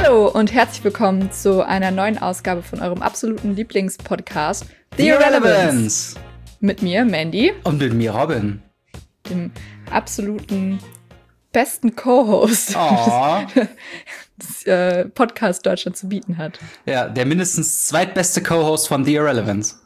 Hallo und herzlich willkommen zu einer neuen Ausgabe von eurem absoluten Lieblingspodcast The Irrelevance. Mit mir, Mandy. Und mit mir, Robin. Dem absoluten besten Co-Host, das Podcast Deutschland zu bieten hat. Ja, der mindestens zweitbeste Co-Host von The Irrelevance.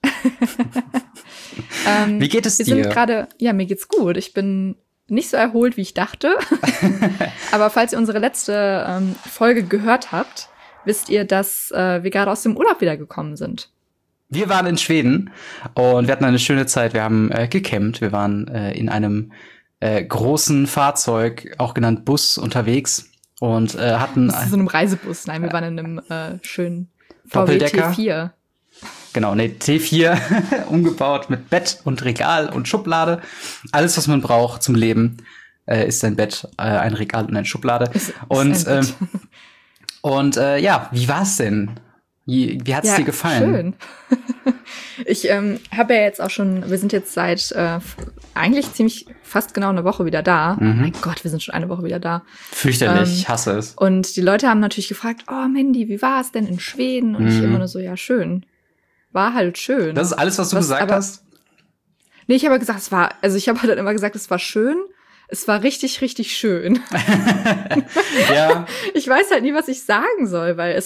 Wie geht es dir? Mir geht's gut. Ich bin nicht so erholt, wie ich dachte. Aber falls ihr unsere letzte Folge gehört habt, wisst ihr, dass wir gerade aus dem Urlaub wiedergekommen sind. Wir waren in Schweden und wir hatten eine schöne Zeit. Wir haben gecampt. Wir waren in einem großen Fahrzeug, auch genannt Bus, unterwegs und hatten so einem Reisebus. Nein, wir waren in einem schönen VW Doppeldecker. T4. Genau, T4 umgebaut mit Bett und Regal und Schublade. Alles, was man braucht zum Leben, ist ein Bett, ein Regal und eine Schublade. Wie war's denn? Wie hat's dir gefallen? Schön. Ich habe ja jetzt auch schon, wir sind jetzt seit eigentlich fast genau eine Woche wieder da. Oh mein Gott, wir sind schon eine Woche wieder da. Fürchterlich, ich hasse es. Und die Leute haben natürlich gefragt, oh Mandy, wie war es denn in Schweden? Und ich immer nur so, ja schön. War halt schön. Das ist alles, was du gesagt hast? Nee, ich habe gesagt, ich habe halt immer gesagt, es war schön. Es war richtig, richtig schön. Ja. Ich weiß halt nie, was ich sagen soll, weil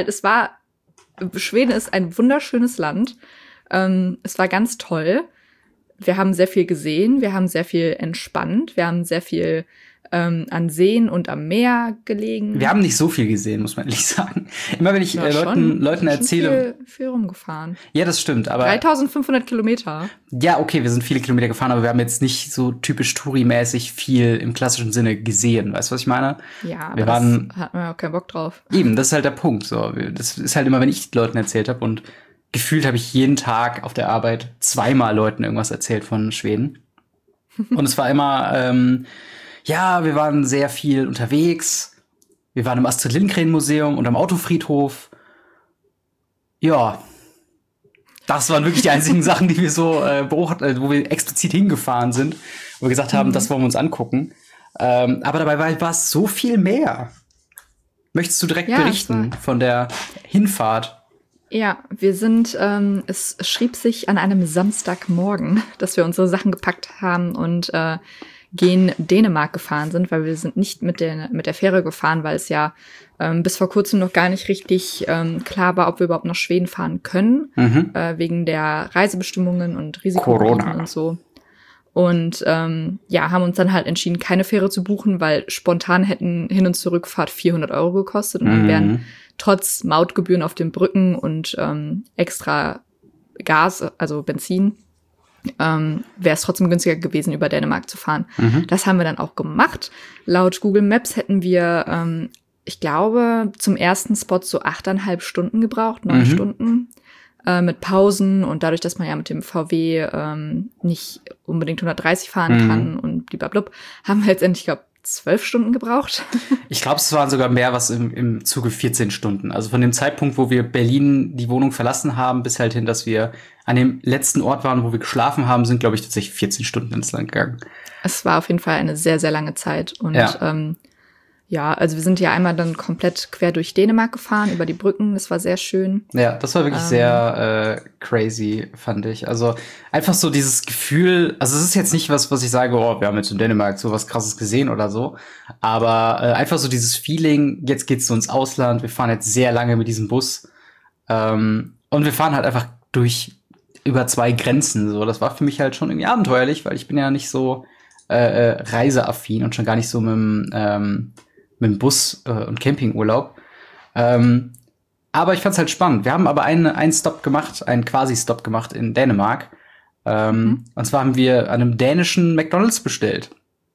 Schweden ist ein wunderschönes Land. Es war ganz toll. Wir haben sehr viel gesehen, wir haben sehr viel entspannt, wir haben sehr viel an Seen und am Meer gelegen. Wir haben nicht so viel gesehen, muss man ehrlich sagen. Immer wenn ich Leuten erzähle. Viel rumgefahren. Ja, das stimmt, aber 3500 Kilometer. Ja, okay, wir sind viele Kilometer gefahren, aber wir haben jetzt nicht so typisch Touri-mäßig viel im klassischen Sinne gesehen. Weißt du, was ich meine? Ja, aber da hatten wir auch keinen Bock drauf. Eben, das ist halt der Punkt. So, das ist halt immer, wenn ich Leuten erzählt habe, und gefühlt habe ich jeden Tag auf der Arbeit 2-mal Leuten irgendwas erzählt von Schweden. Und es war immer wir waren sehr viel unterwegs. Wir waren im Astrid Lindgren Museum und am Autofriedhof. Ja, das waren wirklich die einzigen Sachen, die wir so wo wir explizit hingefahren sind, wo wir gesagt haben, das wollen wir uns angucken. Aber dabei war es so viel mehr. Möchtest du direkt berichten von der Hinfahrt? Ja, wir sind, es schrieb sich an einem Samstagmorgen, dass wir unsere Sachen gepackt haben und gen Dänemark gefahren sind, weil wir sind nicht mit der Fähre gefahren, weil es ja bis vor kurzem noch gar nicht richtig klar war, ob wir überhaupt nach Schweden fahren können, wegen der Reisebestimmungen und Risikogebieten und so. Und haben uns dann halt entschieden, keine Fähre zu buchen, weil spontan hätten Hin- und Zurückfahrt 400 € gekostet und dann wären trotz Mautgebühren auf den Brücken und extra Gas, also Benzin, wäre es trotzdem günstiger gewesen, über Dänemark zu fahren. Das haben wir dann auch gemacht. Laut Google Maps hätten wir, ich glaube, zum ersten Spot so 8,5 Stunden gebraucht, 9 Stunden. Mit Pausen und dadurch, dass man ja mit dem VW nicht unbedingt 130 fahren kann und blablabla, haben wir letztendlich, ich glaube, 12 Stunden gebraucht. Ich glaube, es waren sogar mehr, was im Zuge 14 Stunden. Also von dem Zeitpunkt, wo wir Berlin die Wohnung verlassen haben, bis halt hin, dass wir an dem letzten Ort waren, wo wir geschlafen haben, sind, glaube ich, tatsächlich 14 Stunden ins Land gegangen. Es war auf jeden Fall eine sehr, sehr lange Zeit. Und also wir sind ja einmal dann komplett quer durch Dänemark gefahren, über die Brücken. Das war sehr schön. Ja, das war wirklich sehr crazy, fand ich. Also einfach so dieses Gefühl, also es ist jetzt nicht was ich sage, wir haben jetzt in Dänemark so was Krasses gesehen oder so. Aber einfach so dieses Feeling, jetzt geht's so ins Ausland, wir fahren jetzt sehr lange mit diesem Bus. Und wir fahren halt einfach über 2 Grenzen. So, das war für mich halt schon irgendwie abenteuerlich, weil ich bin ja nicht so reiseaffin und schon gar nicht so mit dem Bus und Campingurlaub. Aber ich fand's halt spannend. Wir haben aber einen Stop gemacht, einen Quasi-Stop gemacht in Dänemark. Und zwar haben wir an einem dänischen McDonald's bestellt.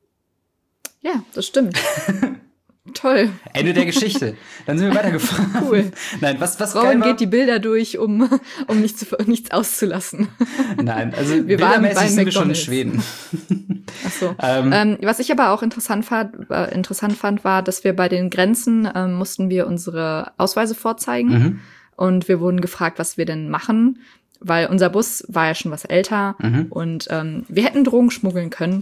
Ja, das stimmt. Toll. Ende der Geschichte. Dann sind wir weitergefahren. Cool. Nein, was Robin geht die Bilder durch, um nichts auszulassen. Nein, also bildermäßig sind wir schon in Schweden. Ach so. Was ich aber auch interessant fand, war, dass wir bei den Grenzen mussten wir unsere Ausweise vorzeigen. Und wir wurden gefragt, was wir denn machen, weil unser Bus war ja schon was älter und wir hätten Drogen schmuggeln können.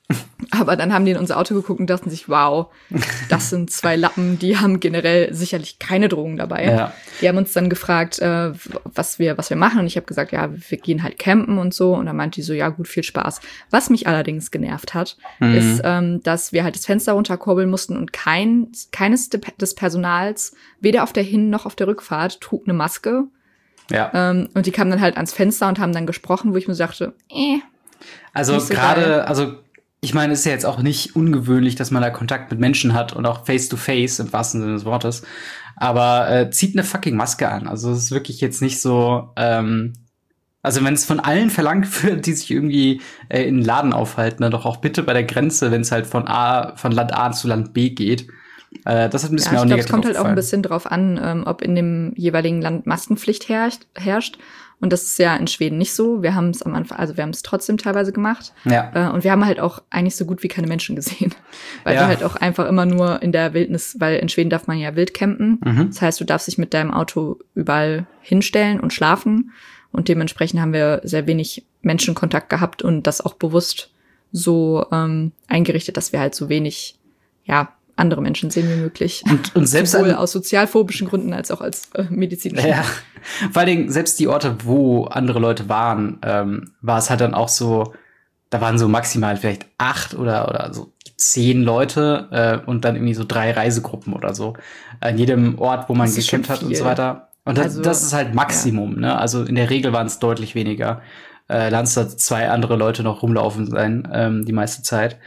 Aber dann haben die in unser Auto geguckt und dachten sich, wow, das sind 2 Lappen, die haben generell sicherlich keine Drogen dabei. Ja. Die haben uns dann gefragt, was wir machen. Und ich habe gesagt, ja, wir gehen halt campen und so. Und dann meinte die so, ja gut, viel Spaß. Was mich allerdings genervt hat, ist, dass wir halt das Fenster runterkurbeln mussten und keines des Personals, weder auf der Hin- noch auf der Rückfahrt, trug eine Maske. Ja. Und die kamen dann halt ans Fenster und haben dann gesprochen, wo ich mir sagte, Also nicht so gerade, geil. also ich meine, es ist ja jetzt auch nicht ungewöhnlich, dass man da Kontakt mit Menschen hat und auch face-to-face im wahrsten Sinne des Wortes. Aber zieht eine fucking Maske an. Also es ist wirklich jetzt nicht so, also wenn es von allen verlangt wird, die sich irgendwie in einen Laden aufhalten, dann doch auch bitte bei der Grenze, wenn es halt von Land A zu Land B geht. Das hat ein bisschen Ja, auch ich glaube, negativ es kommt halt auch ein aufgefallen. bisschen drauf an, ob in dem jeweiligen Land Maskenpflicht herrscht. Und das ist ja in Schweden nicht so. Wir haben es am Anfang, also wir haben es trotzdem teilweise gemacht. Ja. Und wir haben halt auch eigentlich so gut wie keine Menschen gesehen. Weil Ja. wir halt auch einfach immer nur in der Wildnis, weil in Schweden darf man ja wild campen. Das heißt, du darfst dich mit deinem Auto überall hinstellen und schlafen. Und dementsprechend haben wir sehr wenig Menschenkontakt gehabt und das auch bewusst so eingerichtet, dass wir halt so wenig, ja, andere Menschen sehen wie möglich. Und selbst sowohl aus sozialphobischen Gründen als auch als medizinischen. Ja, vor allen Dingen, selbst die Orte, wo andere Leute waren, war es halt dann auch so, da waren so maximal vielleicht 8 oder so 10 Leute und dann irgendwie so 3 Reisegruppen oder so. An jedem Ort, wo man Das ist schon gecampt hat und viel. so weiter. Und Also, das ist halt Maximum, ne? Also in der Regel waren es deutlich weniger. Lassen da 2 andere Leute noch rumlaufen sein, die meiste Zeit.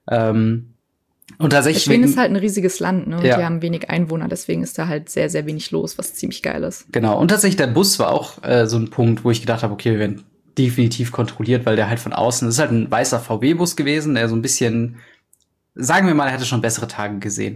Und tatsächlich Schweden ist halt ein riesiges Land, ne? Und Ja. die haben wenig Einwohner, deswegen ist da halt sehr, sehr wenig los, was ziemlich geil ist. Genau, und tatsächlich der Bus war auch so ein Punkt, wo ich gedacht habe, okay, wir werden definitiv kontrolliert, weil der halt von außen, das ist halt ein weißer VW-Bus gewesen, der so ein bisschen, sagen wir mal, er hatte schon bessere Tage gesehen.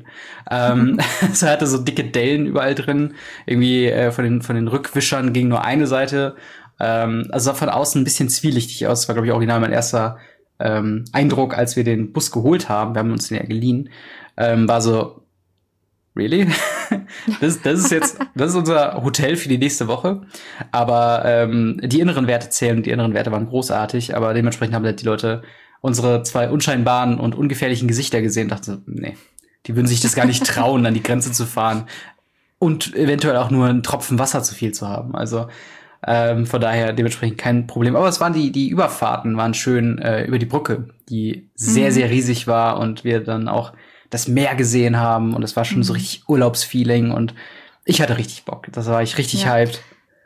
Also er hatte so dicke Dellen überall drin, irgendwie von den Rückwischern ging nur eine Seite, also sah von außen ein bisschen zwielichtig aus, das war, glaube ich, original mein erster Eindruck, als wir den Bus geholt haben, wir haben uns den ja geliehen, war so, really? Das ist unser Hotel für die nächste Woche. Aber die inneren Werte zählen und die inneren Werte waren großartig. Aber dementsprechend haben halt die Leute unsere 2 unscheinbaren und ungefährlichen Gesichter gesehen und dachten so, nee, die würden sich das gar nicht trauen, an die Grenze zu fahren. Und eventuell auch nur einen Tropfen Wasser zu viel zu haben. Also von daher dementsprechend kein Problem. Aber es waren die Überfahrten waren schön über die Brücke, die sehr, sehr riesig war und wir dann auch das Meer gesehen haben und es war schon so richtig Urlaubsfeeling und ich hatte richtig Bock. Das war ich richtig hyped.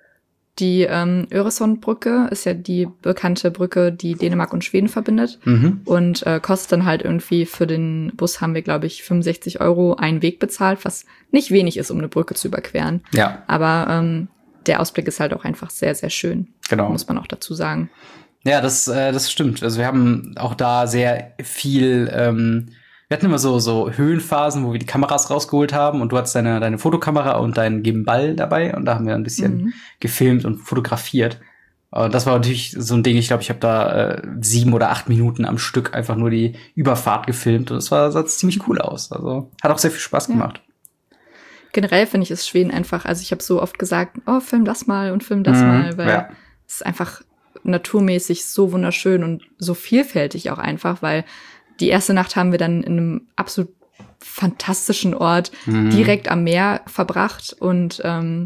Die Öresundbrücke ist ja die bekannte Brücke, die Dänemark und Schweden verbindet. Und kostet dann halt irgendwie für den Bus haben wir, glaube ich, 65 € einen Weg bezahlt, was nicht wenig ist, um eine Brücke zu überqueren. Ja. Aber der Ausblick ist halt auch einfach sehr, sehr schön. Genau. Muss man auch dazu sagen. Ja, das stimmt. Also wir haben auch da sehr viel, wir hatten immer so Höhenphasen, wo wir die Kameras rausgeholt haben und du hattest deine Fotokamera und deinen Gimbal dabei und da haben wir ein bisschen gefilmt und fotografiert. Und das war natürlich so ein Ding, ich glaube, ich habe da 7 oder 8 Minuten am Stück einfach nur die Überfahrt gefilmt und das sah ziemlich cool aus. Also hat auch sehr viel Spaß gemacht. Generell finde ich es Schweden einfach, also ich habe so oft gesagt, oh, film das mal und film das mal, weil es ist einfach naturmäßig so wunderschön und so vielfältig auch einfach, weil die erste Nacht haben wir dann in einem absolut fantastischen Ort direkt am Meer verbracht und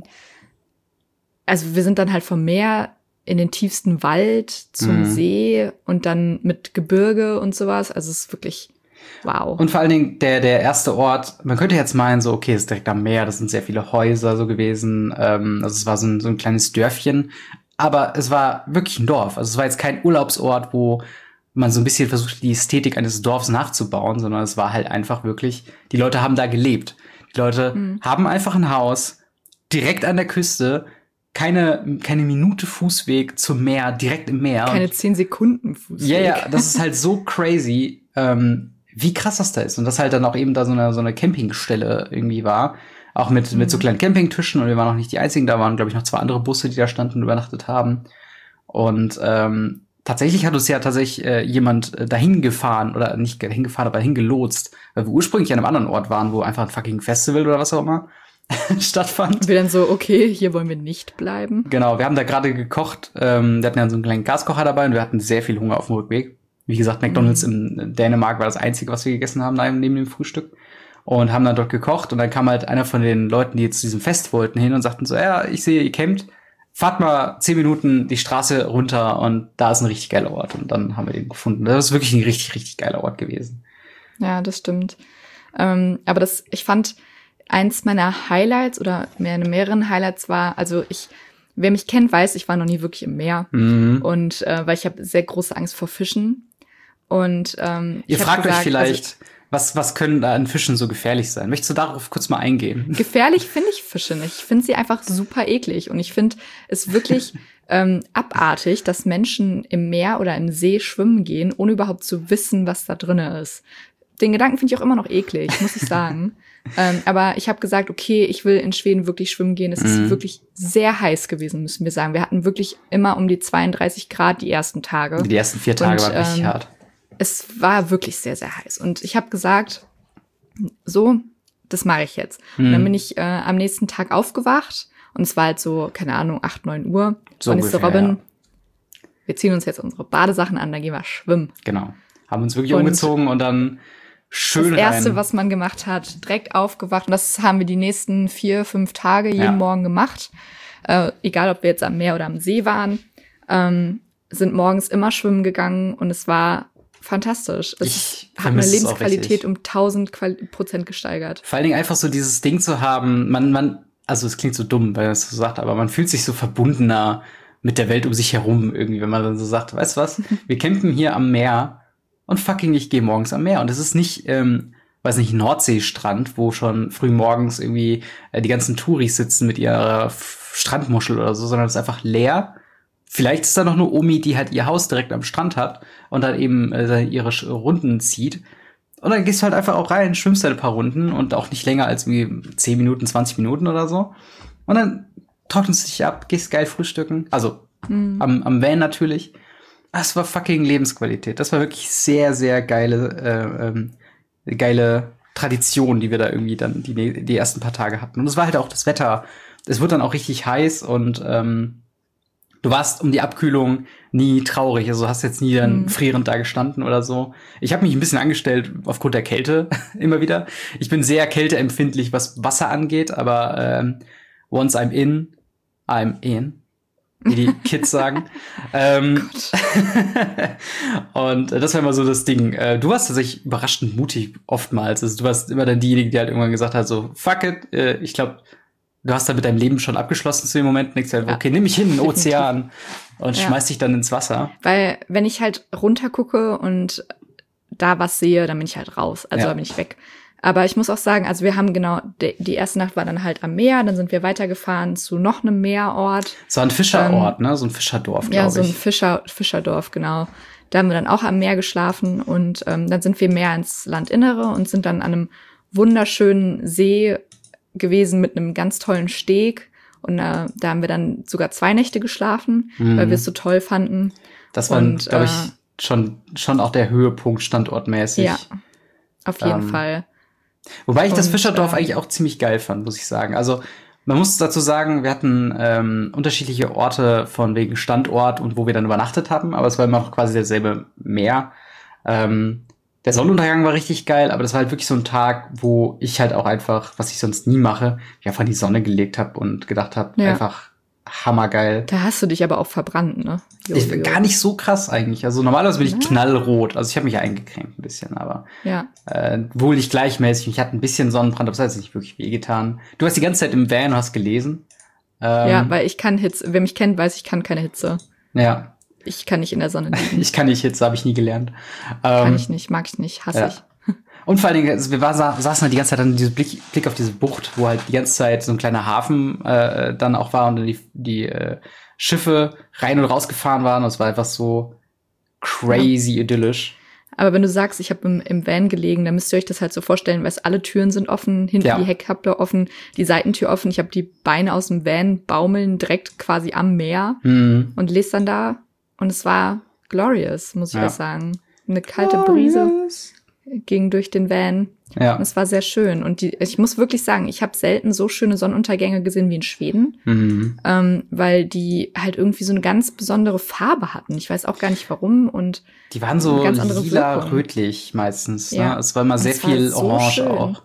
also wir sind dann halt vom Meer in den tiefsten Wald zum See und dann mit Gebirge und sowas, also es ist wirklich wow. Und vor allen Dingen der erste Ort, man könnte jetzt meinen, so, okay, es ist direkt am Meer, das sind sehr viele Häuser so gewesen. Also es war so ein kleines Dörfchen. Aber es war wirklich ein Dorf. Also es war jetzt kein Urlaubsort, wo man so ein bisschen versucht, die Ästhetik eines Dorfs nachzubauen, sondern es war halt einfach wirklich, die Leute haben da gelebt. Die Leute haben einfach ein Haus direkt an der Küste, keine Minute Fußweg zum Meer, direkt im Meer. Keine 10 Sekunden Fußweg. Ja, das ist halt so crazy, wie krass das da ist. Und das halt dann auch eben da so eine Campingstelle irgendwie war. Auch mit so kleinen Campingtischen. Und wir waren auch nicht die Einzigen. Da waren, glaube ich, noch 2 andere Busse, die da standen und übernachtet haben. Und tatsächlich hat uns ja jemand dahin gefahren. Oder nicht dahin gefahren, aber hingelotst. Weil wir ursprünglich an einem anderen Ort waren, wo einfach ein fucking Festival oder was auch immer stattfand. Und wir dann so, okay, hier wollen wir nicht bleiben. Genau, wir haben da gerade gekocht. Wir hatten ja so einen kleinen Gaskocher dabei und wir hatten sehr viel Hunger auf dem Rückweg. Wie gesagt, McDonald's in Dänemark war das Einzige, was wir gegessen haben neben dem Frühstück. Und haben dann dort gekocht. Und dann kam halt einer von den Leuten, die jetzt zu diesem Fest wollten, hin und sagten so, ja, ich sehe, ihr campt. Fahrt mal 10 Minuten die Straße runter und da ist ein richtig geiler Ort. Und dann haben wir den gefunden. Das ist wirklich ein richtig, richtig geiler Ort gewesen. Ja, das stimmt. Aber ich fand, eins meiner Highlights oder mehreren Highlights war, also wer mich kennt, weiß, ich war noch nie wirklich im Meer. Und weil ich habe sehr große Angst vor Fischen. Und ihr fragt euch vielleicht, was können da an Fischen so gefährlich sein? Möchtest du darauf kurz mal eingehen? Gefährlich finde ich Fische nicht. Ich finde sie einfach super eklig. Und ich finde es wirklich abartig, dass Menschen im Meer oder im See schwimmen gehen, ohne überhaupt zu wissen, was da drin ist. Den Gedanken finde ich auch immer noch eklig, muss ich sagen. Aber ich habe gesagt, okay, ich will in Schweden wirklich schwimmen gehen. Es ist wirklich sehr heiß gewesen, müssen wir sagen. Wir hatten wirklich immer um die 32 Grad die ersten Tage. Die ersten 4 Tage waren richtig hart. Es war wirklich sehr, sehr heiß. Und ich habe gesagt, so, das mache ich jetzt. Und dann bin ich am nächsten Tag aufgewacht. Und es war halt so, keine Ahnung, 8, 9 Uhr. So und ich so, Robin, wir ziehen uns jetzt unsere Badesachen an, dann gehen wir schwimmen. Genau. Haben uns wirklich umgezogen und dann schön das Erste, was man gemacht hat, direkt aufgewacht. Und das haben wir die nächsten 4, 5 Tage jeden Morgen gemacht. Egal, ob wir jetzt am Meer oder am See waren. Sind morgens immer schwimmen gegangen und es war fantastisch. Es hat meine Lebensqualität um 1000% gesteigert. Vor allen Dingen einfach so dieses Ding zu haben, also es klingt so dumm, weil man es so sagt, aber man fühlt sich so verbundener mit der Welt um sich herum irgendwie, wenn man dann so sagt, weißt du was, wir campen hier am Meer und fucking ich gehe morgens am Meer. Und es ist nicht, weiß nicht, Nordseestrand, wo schon früh morgens irgendwie die ganzen Touris sitzen mit ihrer Strandmuschel oder so, sondern es ist einfach leer. Vielleicht ist da noch eine Omi, die halt ihr Haus direkt am Strand hat und dann eben ihre Runden zieht. Und dann gehst du halt einfach auch rein, schwimmst halt ein paar Runden und auch nicht länger als wie 10 Minuten, 20 Minuten oder so. Und dann trocknest du dich ab, gehst geil frühstücken. Also am Van natürlich. Das war fucking Lebensqualität. Das war wirklich sehr, sehr geile Tradition, die wir da irgendwie dann die ersten paar Tage hatten. Und es war halt auch das Wetter. Es wird dann auch richtig heiß und du warst um die Abkühlung nie traurig. Also hast jetzt nie dann frierend da gestanden oder so. Ich habe mich ein bisschen angestellt aufgrund der Kälte immer wieder. Ich bin sehr kälteempfindlich, was Wasser angeht, aber once I'm in, wie die Kids sagen. Und das war immer so das Ding. Du warst tatsächlich überraschend mutig oftmals. Also du warst immer dann diejenige, die halt irgendwann gesagt hat, so fuck it, ich glaube, du hast dann mit deinem Leben schon abgeschlossen zu dem Moment. Nichts halt, okay, nimm mich hin in den Ozean und schmeiß dich dann ins Wasser. Weil wenn ich halt runter gucke und da was sehe, dann bin ich halt raus. Also da bin ich weg. Aber ich muss auch sagen, also wir haben genau, die erste Nacht war dann halt am Meer, dann sind wir weitergefahren zu noch einem Meerort. So ein Fischerort, ne? So ein Fischerdorf, glaube ich. Ja, so ein Fischerdorf, genau. Da haben wir dann auch am Meer geschlafen und dann sind wir mehr ins Landinnere und sind dann an einem wunderschönen See gewesen mit einem ganz tollen Steg. Und da haben wir dann sogar 2 Nächte geschlafen, weil wir es so toll fanden. Das war, glaube ich, schon auch der Höhepunkt standortmäßig. Ja, auf jeden Fall. Wobei ich das Fischerdorf eigentlich auch ziemlich geil fand, muss ich sagen. Also man muss dazu sagen, wir hatten unterschiedliche Orte von wegen Standort und wo wir dann übernachtet haben, aber es war immer noch quasi derselbe Meer. Der Sonnenuntergang war richtig geil, aber das war halt wirklich so ein Tag, wo ich halt auch einfach, was ich sonst nie mache, ich einfach in die Sonne gelegt habe und gedacht habe, einfach hammergeil. Da hast du dich aber auch verbrannt, ne? Ich bin gar nicht so krass eigentlich. Also normalerweise bin ich knallrot. Also ich habe mich eingecremt ein bisschen, aber wohl nicht gleichmäßig. Ich hatte ein bisschen Sonnenbrand, aber das hat jetzt nicht wirklich wehgetan. Du warst die ganze Zeit im Van und hast gelesen. Ja, weil ich kann Hitze. Wer mich kennt, weiß, ich kann keine Hitze. Ja. Ich kann nicht in der Sonne liegen. Ich kann nicht Hitze, habe ich nie gelernt. Kann ich nicht, mag ich nicht, hasse ich. Und vor allen Dingen, also wir saßen halt die ganze Zeit an diesem Blick auf diese Bucht, wo halt die ganze Zeit so ein kleiner Hafen dann auch war und dann die Schiffe rein und rausgefahren waren. Und es war einfach so crazy idyllisch. Aber wenn du sagst, ich habe im Van gelegen, dann müsst ihr euch das halt so vorstellen, weil alle Türen sind offen, hinten die Heckklappe offen, die Seitentür offen. Ich habe die Beine aus dem Van baumeln direkt quasi am Meer und lese dann da. Und es war glorious, muss ich auch sagen. Eine kalte Brise. ging durch den Van. Ja. Und es war sehr schön. Und ich muss wirklich sagen, ich habe selten so schöne Sonnenuntergänge gesehen wie in Schweden, weil die halt irgendwie so eine ganz besondere Farbe hatten. Ich weiß auch gar nicht warum. Und die waren so ganz andere lila-rötlich meistens. Ja. Ne? Es war immer sehr viel so Orange schön. auch.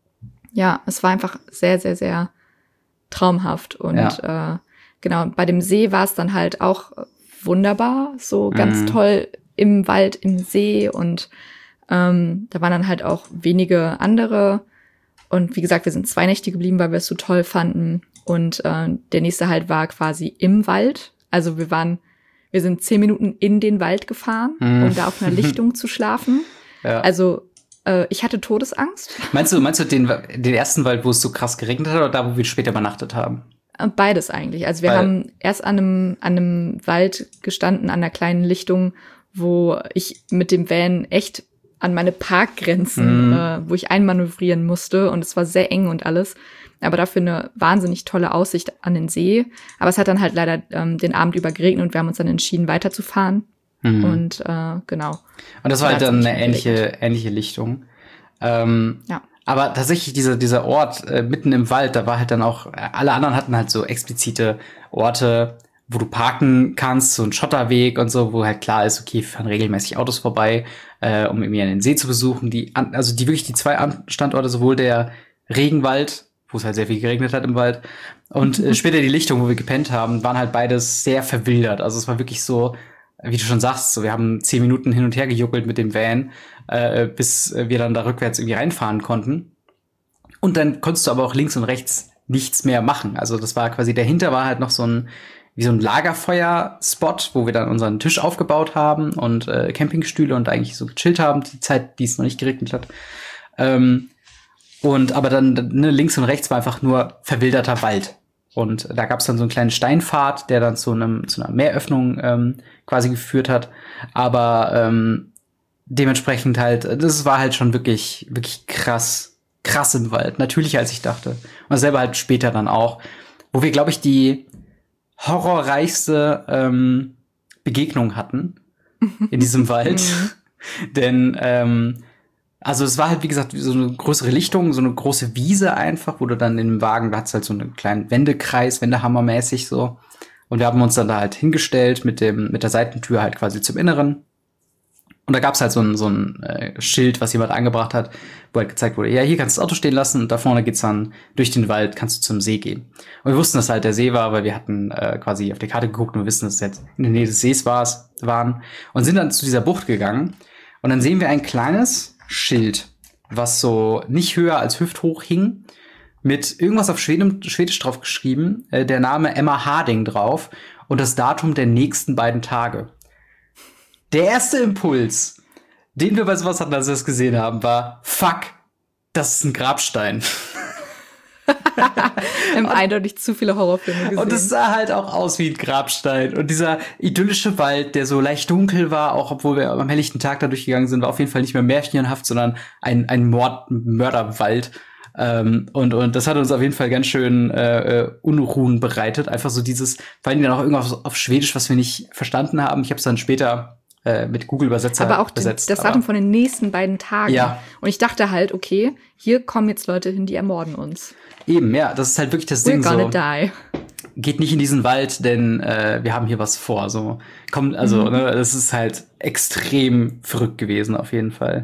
Ja, es war einfach sehr, sehr, sehr traumhaft. Und genau, bei dem See war es dann halt auch wunderbar, so ganz toll im Wald, im See. Und da waren dann halt auch wenige andere. Und wie gesagt, wir sind 2 Nächte geblieben, weil wir es so toll fanden. Und der nächste Halt war quasi im Wald. Also wir sind 10 Minuten in den Wald gefahren, um da auf einer Lichtung zu schlafen. Ja. Also ich hatte Todesangst. Meinst du den ersten Wald, wo es so krass geregnet hat, oder da, wo wir später übernachtet haben? Beides eigentlich. Also wir haben erst an einem Wald gestanden, an einer kleinen Lichtung, wo ich mit dem Van echt an meine Parkgrenzen, wo ich einmanövrieren musste. Und es war sehr eng und alles. Aber dafür eine wahnsinnig tolle Aussicht an den See. Aber es hat dann halt leider den Abend über geregnet und wir haben uns dann entschieden, weiterzufahren. Und genau. Und das war halt dann eine ähnliche Lichtung. Ja. Aber tatsächlich dieser Ort mitten im Wald, da war halt dann auch, alle anderen hatten halt so explizite Orte, wo du parken kannst, so ein Schotterweg und so, wo halt klar ist, okay, wir fahren regelmäßig Autos vorbei, um irgendwie den See zu besuchen. Also wirklich die 2 Standorte, sowohl der Regenwald, wo es halt sehr viel geregnet hat im Wald, und später die Lichtung, wo wir gepennt haben, waren halt beides sehr verwildert. Also es war wirklich so, wie du schon sagst, so wir haben 10 Minuten hin und her gejuckelt mit dem Van, bis wir dann da rückwärts irgendwie reinfahren konnten. Und dann konntest du aber auch links und rechts nichts mehr machen. Also das war quasi, dahinter war halt noch so ein Lagerfeuer-Spot, wo wir dann unseren Tisch aufgebaut haben und Campingstühle und eigentlich so gechillt haben, die Zeit, die es noch nicht geregnet hat. Aber dann links und rechts war einfach nur verwilderter Wald. Und da gab es dann so einen kleinen Steinpfad, der dann zu einer Meeröffnung quasi geführt hat. Aber dementsprechend halt, das war halt schon wirklich, wirklich krass im Wald. Natürlicher, als ich dachte. Und selber halt später dann auch. Wo wir, glaube ich, die horrorreichste Begegnung hatten in diesem Wald. Denn also es war halt, wie gesagt, so eine größere Lichtung, so eine große Wiese einfach, wo du dann in dem Wagen, da hat's halt so einen kleinen Wendekreis, Wendehammermäßig so. Und wir haben uns dann da halt hingestellt mit der Seitentür halt quasi zum Inneren. Und da gab's halt so ein Schild, was jemand angebracht hat, wo halt gezeigt wurde, ja, hier kannst du das Auto stehen lassen und da vorne geht's dann durch den Wald, kannst du zum See gehen. Und wir wussten, dass halt der See war, weil wir hatten quasi auf die Karte geguckt und wir wissen, dass es jetzt in der Nähe des Sees waren. Und sind dann zu dieser Bucht gegangen. Und dann sehen wir ein kleines Schild, was so nicht höher als hüfthoch hing, mit irgendwas auf Schwedisch drauf geschrieben, der Name Emma Harding drauf und das Datum der nächsten 2 Tage. Der erste Impuls, den wir bei sowas hatten, als wir es gesehen haben, war, fuck, das ist ein Grabstein. Wir haben eindeutig zu viele Horrorfilme gesehen. Und es sah halt auch aus wie ein Grabstein. Und dieser idyllische Wald, der so leicht dunkel war, auch obwohl wir am helllichten Tag da durchgegangen sind, war auf jeden Fall nicht mehr märchenhaft, sondern ein Mörderwald. Und das hat uns auf jeden Fall ganz schön Unruhen bereitet. Einfach so dieses, vor allem dann auch irgendwas auf Schwedisch, was wir nicht verstanden haben. Ich habe es dann später mit Google-Übersetzer aber auch übersetzt. Das Datum von den nächsten 2 Tagen. Ja. Und ich dachte halt, okay, hier kommen jetzt Leute hin, die ermorden uns. Eben, ja, das ist halt wirklich das Ding. We're gonna die. Geht nicht in diesen Wald, denn wir haben hier was vor. So, ne, das ist halt extrem verrückt gewesen, auf jeden Fall.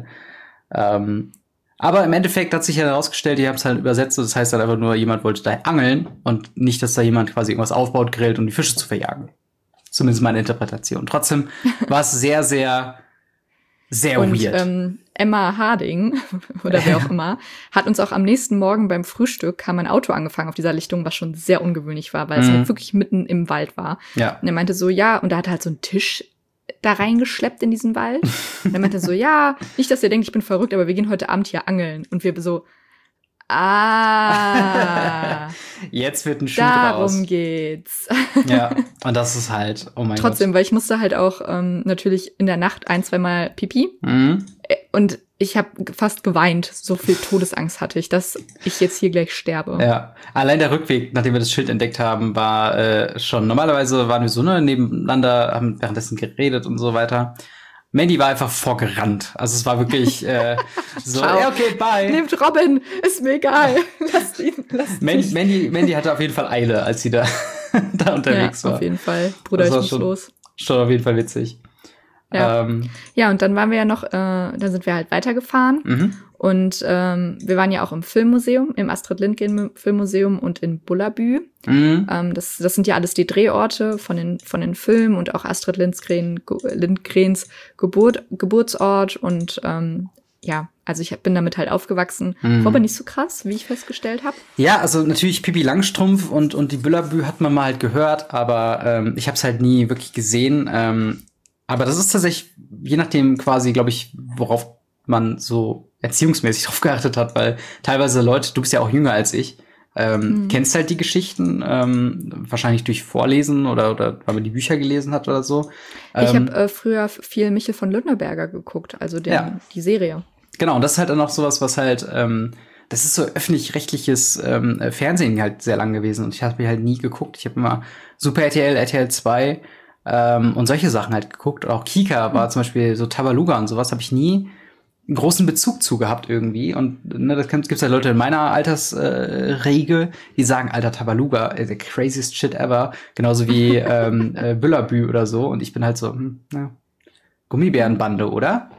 Aber im Endeffekt hat sich ja herausgestellt, die haben es halt übersetzt, das heißt halt einfach nur, jemand wollte da angeln und nicht, dass da jemand quasi irgendwas aufbaut, grillt, um die Fische zu verjagen. Zumindest meine Interpretation. Trotzdem war es sehr, sehr, sehr weird. Und Emma Harding, oder wer auch immer, hat uns auch am nächsten Morgen beim Frühstück, kam ein Auto angefangen auf dieser Lichtung, was schon sehr ungewöhnlich war, weil es halt wirklich mitten im Wald war. Ja. Und er meinte so, ja, und da hat er halt so einen Tisch da reingeschleppt in diesen Wald. Und er meinte so, ja, nicht, dass ihr denkt, ich bin verrückt, aber wir gehen heute Abend hier angeln. Und wir so, jetzt wird ein Schuh draus. Darum geht's. Ja, und das ist halt, oh mein Gott. Trotzdem, weil ich musste halt auch natürlich in der Nacht 1-2 Mal Pipi. Und ich habe fast geweint, so viel Todesangst hatte ich, dass ich jetzt hier gleich sterbe. Ja, allein der Rückweg, nachdem wir das Schild entdeckt haben, war schon, normalerweise waren wir so nebeneinander, haben währenddessen geredet und so weiter. Mandy war einfach vorgerannt. Also es war wirklich so, Ciao. ja, okay, bye. Nehmt Robin, ist mir egal. Lasst ihn. Mandy hatte auf jeden Fall Eile, als sie da unterwegs war. Auf jeden Fall. Bruder, ich muss los. Schon auf jeden Fall witzig. Ja, ja, und dann waren wir ja noch, dann sind wir halt weitergefahren. Und wir waren ja auch im Filmmuseum, im Astrid Lindgren Filmmuseum und in Bullabü. Das sind ja alles die Drehorte von den Filmen und auch Astrid Lindgrens Geburtsort. Und ja, also ich bin damit halt aufgewachsen. War aber nicht so krass, wie ich festgestellt habe. Ja, also natürlich Pippi Langstrumpf und die Bullabü hat man mal halt gehört, aber ich habe es halt nie wirklich gesehen. Aber das ist tatsächlich, je nachdem quasi, glaube ich, worauf man so erziehungsmäßig drauf geachtet hat, weil teilweise Leute, du bist ja auch jünger als ich, kennst halt die Geschichten, wahrscheinlich durch Vorlesen oder weil man die Bücher gelesen hat oder so. Ich habe früher viel Michel von Lüneberger geguckt, also die Serie. Genau, und das ist halt dann auch sowas, was halt, das ist so öffentlich-rechtliches Fernsehen halt sehr lang gewesen und ich habe mir halt nie geguckt. Ich habe immer Super RTL, RTL 2 und solche Sachen halt geguckt. Auch Kika war zum Beispiel so Tabaluga und sowas, habe ich nie einen großen Bezug zu gehabt irgendwie. Und ne, gibt's ja Leute in meiner Altersregel, die sagen, Alter, Tabaluga, the craziest shit ever. Genauso wie Bullabü oder so. Und ich bin halt so, Gummibärenbande, oder?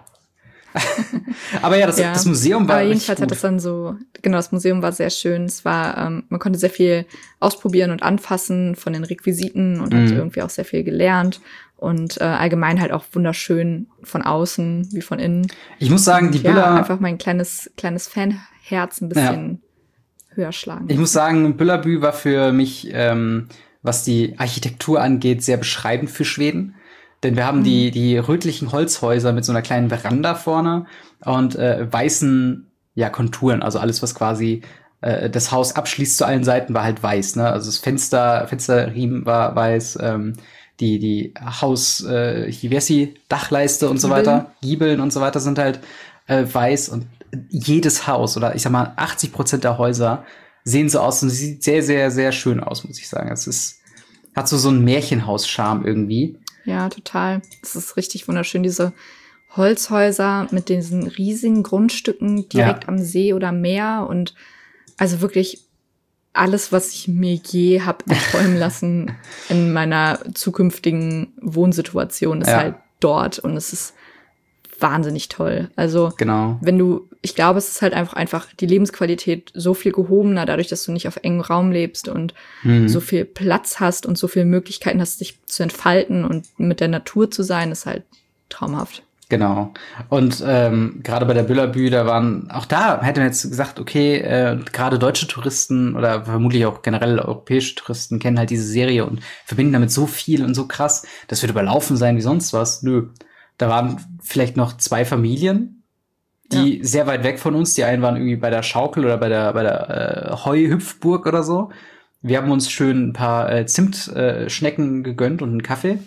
Aber ja, das Museum war jedenfalls hat das dann so, genau, das Museum war sehr schön. Es war, man konnte sehr viel ausprobieren und anfassen von den Requisiten und hat irgendwie auch sehr viel gelernt. Und allgemein halt auch wunderschön von außen wie von innen. Ich muss sagen, die Büller einfach mein kleines Fanherz ein bisschen höher schlagen. Ich muss sagen, Bullabü war für mich, was die Architektur angeht, sehr beschreibend für Schweden. Denn wir haben die rötlichen Holzhäuser mit so einer kleinen Veranda vorne und weißen Konturen. Also alles, was quasi das Haus abschließt zu allen Seiten, war halt weiß. Ne? Also das Fensterriemen war weiß, die wie heißt die, Dachleiste und so weiter, Giebeln und so weiter sind halt weiß. Und jedes Haus, oder ich sag mal 80% der Häuser, sehen so aus und sieht sehr, sehr, sehr schön aus, muss ich sagen. Hat so einen Märchenhaus-Charme irgendwie. Ja, total. Es ist richtig wunderschön, diese Holzhäuser mit diesen riesigen Grundstücken direkt am See oder Meer und also wirklich alles, was ich mir je habe erträumen lassen in meiner zukünftigen Wohnsituation, ist halt dort und es ist wahnsinnig toll. Also genau. Ich glaube, es ist halt einfach die Lebensqualität so viel gehobener, dadurch, dass du nicht auf engem Raum lebst und so viel Platz hast und so viele Möglichkeiten hast, dich zu entfalten und mit der Natur zu sein, ist halt traumhaft. Genau. Und gerade bei der Bullabü, auch da hätte man jetzt gesagt, okay, gerade deutsche Touristen oder vermutlich auch generell europäische Touristen kennen halt diese Serie und verbinden damit so viel und so krass, das wird überlaufen sein wie sonst was. Nö. Da waren vielleicht noch 2 Familien, die sehr weit weg von uns. Die einen waren irgendwie bei der Schaukel oder bei der Heuhüpfburg oder so. Wir haben uns schön ein paar Zimtschnecken gegönnt und einen Kaffee.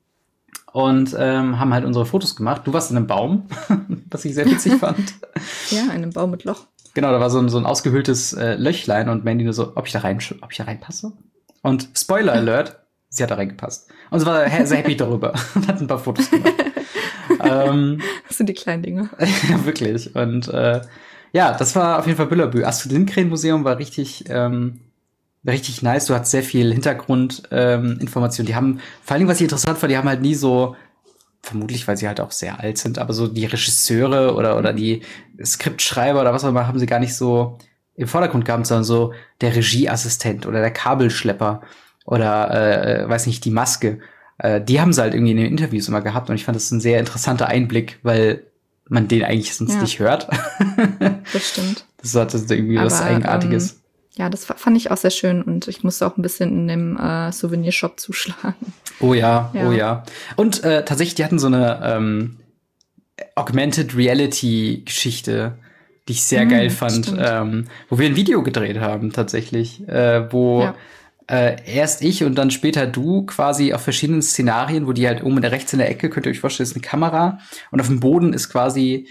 Und haben halt unsere Fotos gemacht. Du warst in einem Baum, was ich sehr witzig fand. Ja, in einem Baum mit Loch. Genau, da war so ein ausgehöhltes Löchlein und Mandy nur so, ob ich da reinpasse? Und Spoiler Alert, sie hat da reingepasst. Und sie war sehr happy darüber und hat ein paar Fotos gemacht. Das sind die kleinen Dinge. Ja, wirklich. Und das war auf jeden Fall Bullabü. Astrid Lindgren Museum war richtig nice. Du hattest sehr viel Hintergrundinformation. Die haben, vor allem, was ich interessant fand, die haben halt nie so, vermutlich, weil sie halt auch sehr alt sind, aber so die Regisseure oder die Skriptschreiber oder was auch immer haben sie gar nicht so im Vordergrund gehabt, sondern so der Regieassistent oder der Kabelschlepper oder, weiß nicht, die Maske. Die haben sie halt irgendwie in den Interviews immer gehabt und ich fand das ein sehr interessanter Einblick, weil man den eigentlich sonst nicht hört. Das stimmt. Das hatte irgendwie was Eigenartiges. Ja, das fand ich auch sehr schön und ich musste auch ein bisschen in dem Souvenirshop zuschlagen. Oh ja. Und tatsächlich, die hatten so eine Augmented Reality Geschichte, die ich sehr geil fand, wo wir ein Video gedreht haben tatsächlich, wo erst ich und dann später du quasi auf verschiedenen Szenarien, wo die halt oben rechts in der Ecke, könnt ihr euch vorstellen, ist eine Kamera und auf dem Boden ist quasi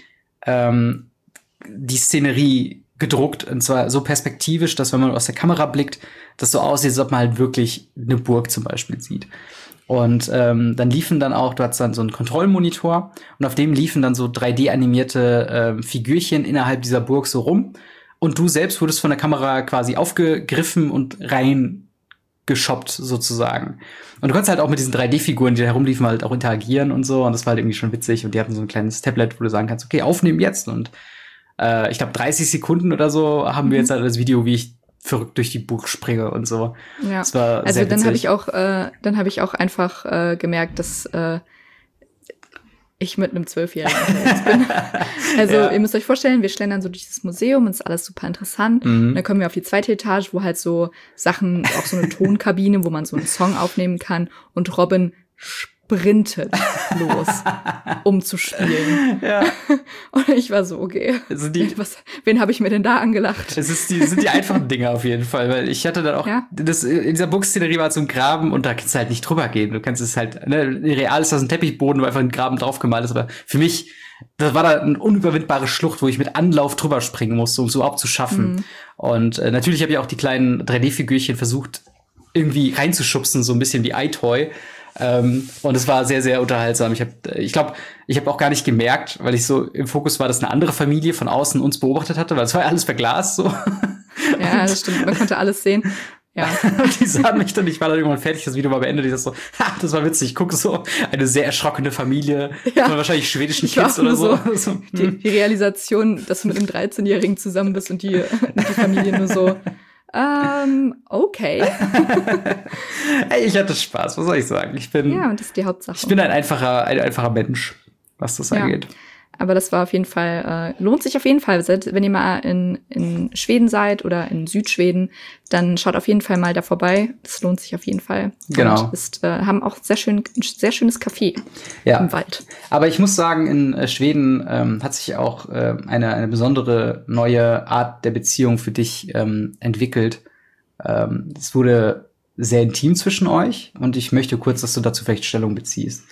die Szenerie gedruckt und zwar so perspektivisch, dass wenn man aus der Kamera blickt, das so aussieht, als ob man halt wirklich eine Burg zum Beispiel sieht. Und dann liefen dann auch, du hattest dann so einen Kontrollmonitor und auf dem liefen dann so 3D-animierte Figürchen innerhalb dieser Burg so rum. Und du selbst wurdest von der Kamera quasi aufgegriffen und reingeschoppt sozusagen. Und du konntest halt auch mit diesen 3D-Figuren, die da herumliefen, halt auch interagieren und so. Und das war halt irgendwie schon witzig. Und die hatten so ein kleines Tablet, wo du sagen kannst, okay, aufnehmen jetzt. Und ich glaube 30 Sekunden oder so haben wir jetzt halt das Video, wie ich verrückt durch die Burg springe und so. Ja. Das war also sehr dann witzig. habe ich auch einfach gemerkt, dass ich mit einem 12-Jährigen unterwegs bin. Also Ja. ihr müsst euch vorstellen, wir schlendern so durch das Museum und es ist alles super interessant. Und dann kommen wir auf die zweite Etage, wo halt so Sachen, auch so eine Tonkabine, wo man so einen Song aufnehmen kann. Und Robin sprintet los, um zu spielen. Ja. Und ich war so, okay, Also wen habe ich mir denn da angelacht? sind die einfachen Dinge auf jeden Fall, weil ich hatte dann auch, Ja. in dieser Burgszenerie war zum Graben und da kannst du halt nicht drüber gehen. Du kannst es halt, ne, real ist das ein Teppichboden, wo einfach ein Graben draufgemalt ist, aber für mich, das war da eine unüberwindbare Schlucht, wo ich mit Anlauf drüber springen musste, um es überhaupt zu schaffen. Und natürlich habe ich auch die kleinen 3D-Figürchen versucht, irgendwie reinzuschubsen, so ein bisschen wie iToy. Und es war sehr, sehr unterhaltsam. Ich glaube, ich habe auch gar nicht gemerkt, weil ich so im Fokus war, dass eine andere Familie von außen uns beobachtet hatte, weil es war ja alles verglast so. Ja, das stimmt, man konnte alles sehen. Ja. Und die sahen mich dann, ich war dann irgendwann fertig, das Video war beendet, ich dachte so, das war witzig, ich gucke so, eine sehr erschrockene Familie, Ja. von wahrscheinlich schwedischen Ich war Kids auch nur oder so. Die Realisation, dass du mit einem 13-Jährigen zusammen bist und die Familie nur so, okay. Ey, ich hatte Spaß, was soll ich sagen? Ja, und das ist die Hauptsache. Ich bin ein einfacher Mensch, was das angeht. Aber das war auf jeden Fall, lohnt sich auf jeden Fall. Wenn ihr mal in Schweden seid oder in Südschweden, dann schaut auf jeden Fall mal da vorbei. Das lohnt sich auf jeden Fall. Genau. Und haben auch ein sehr schönes Café im Wald. Aber ich muss sagen, in Schweden hat sich auch eine besondere neue Art der Beziehung für dich entwickelt. Es wurde sehr intim zwischen euch und ich möchte kurz, dass du dazu vielleicht Stellung beziehst.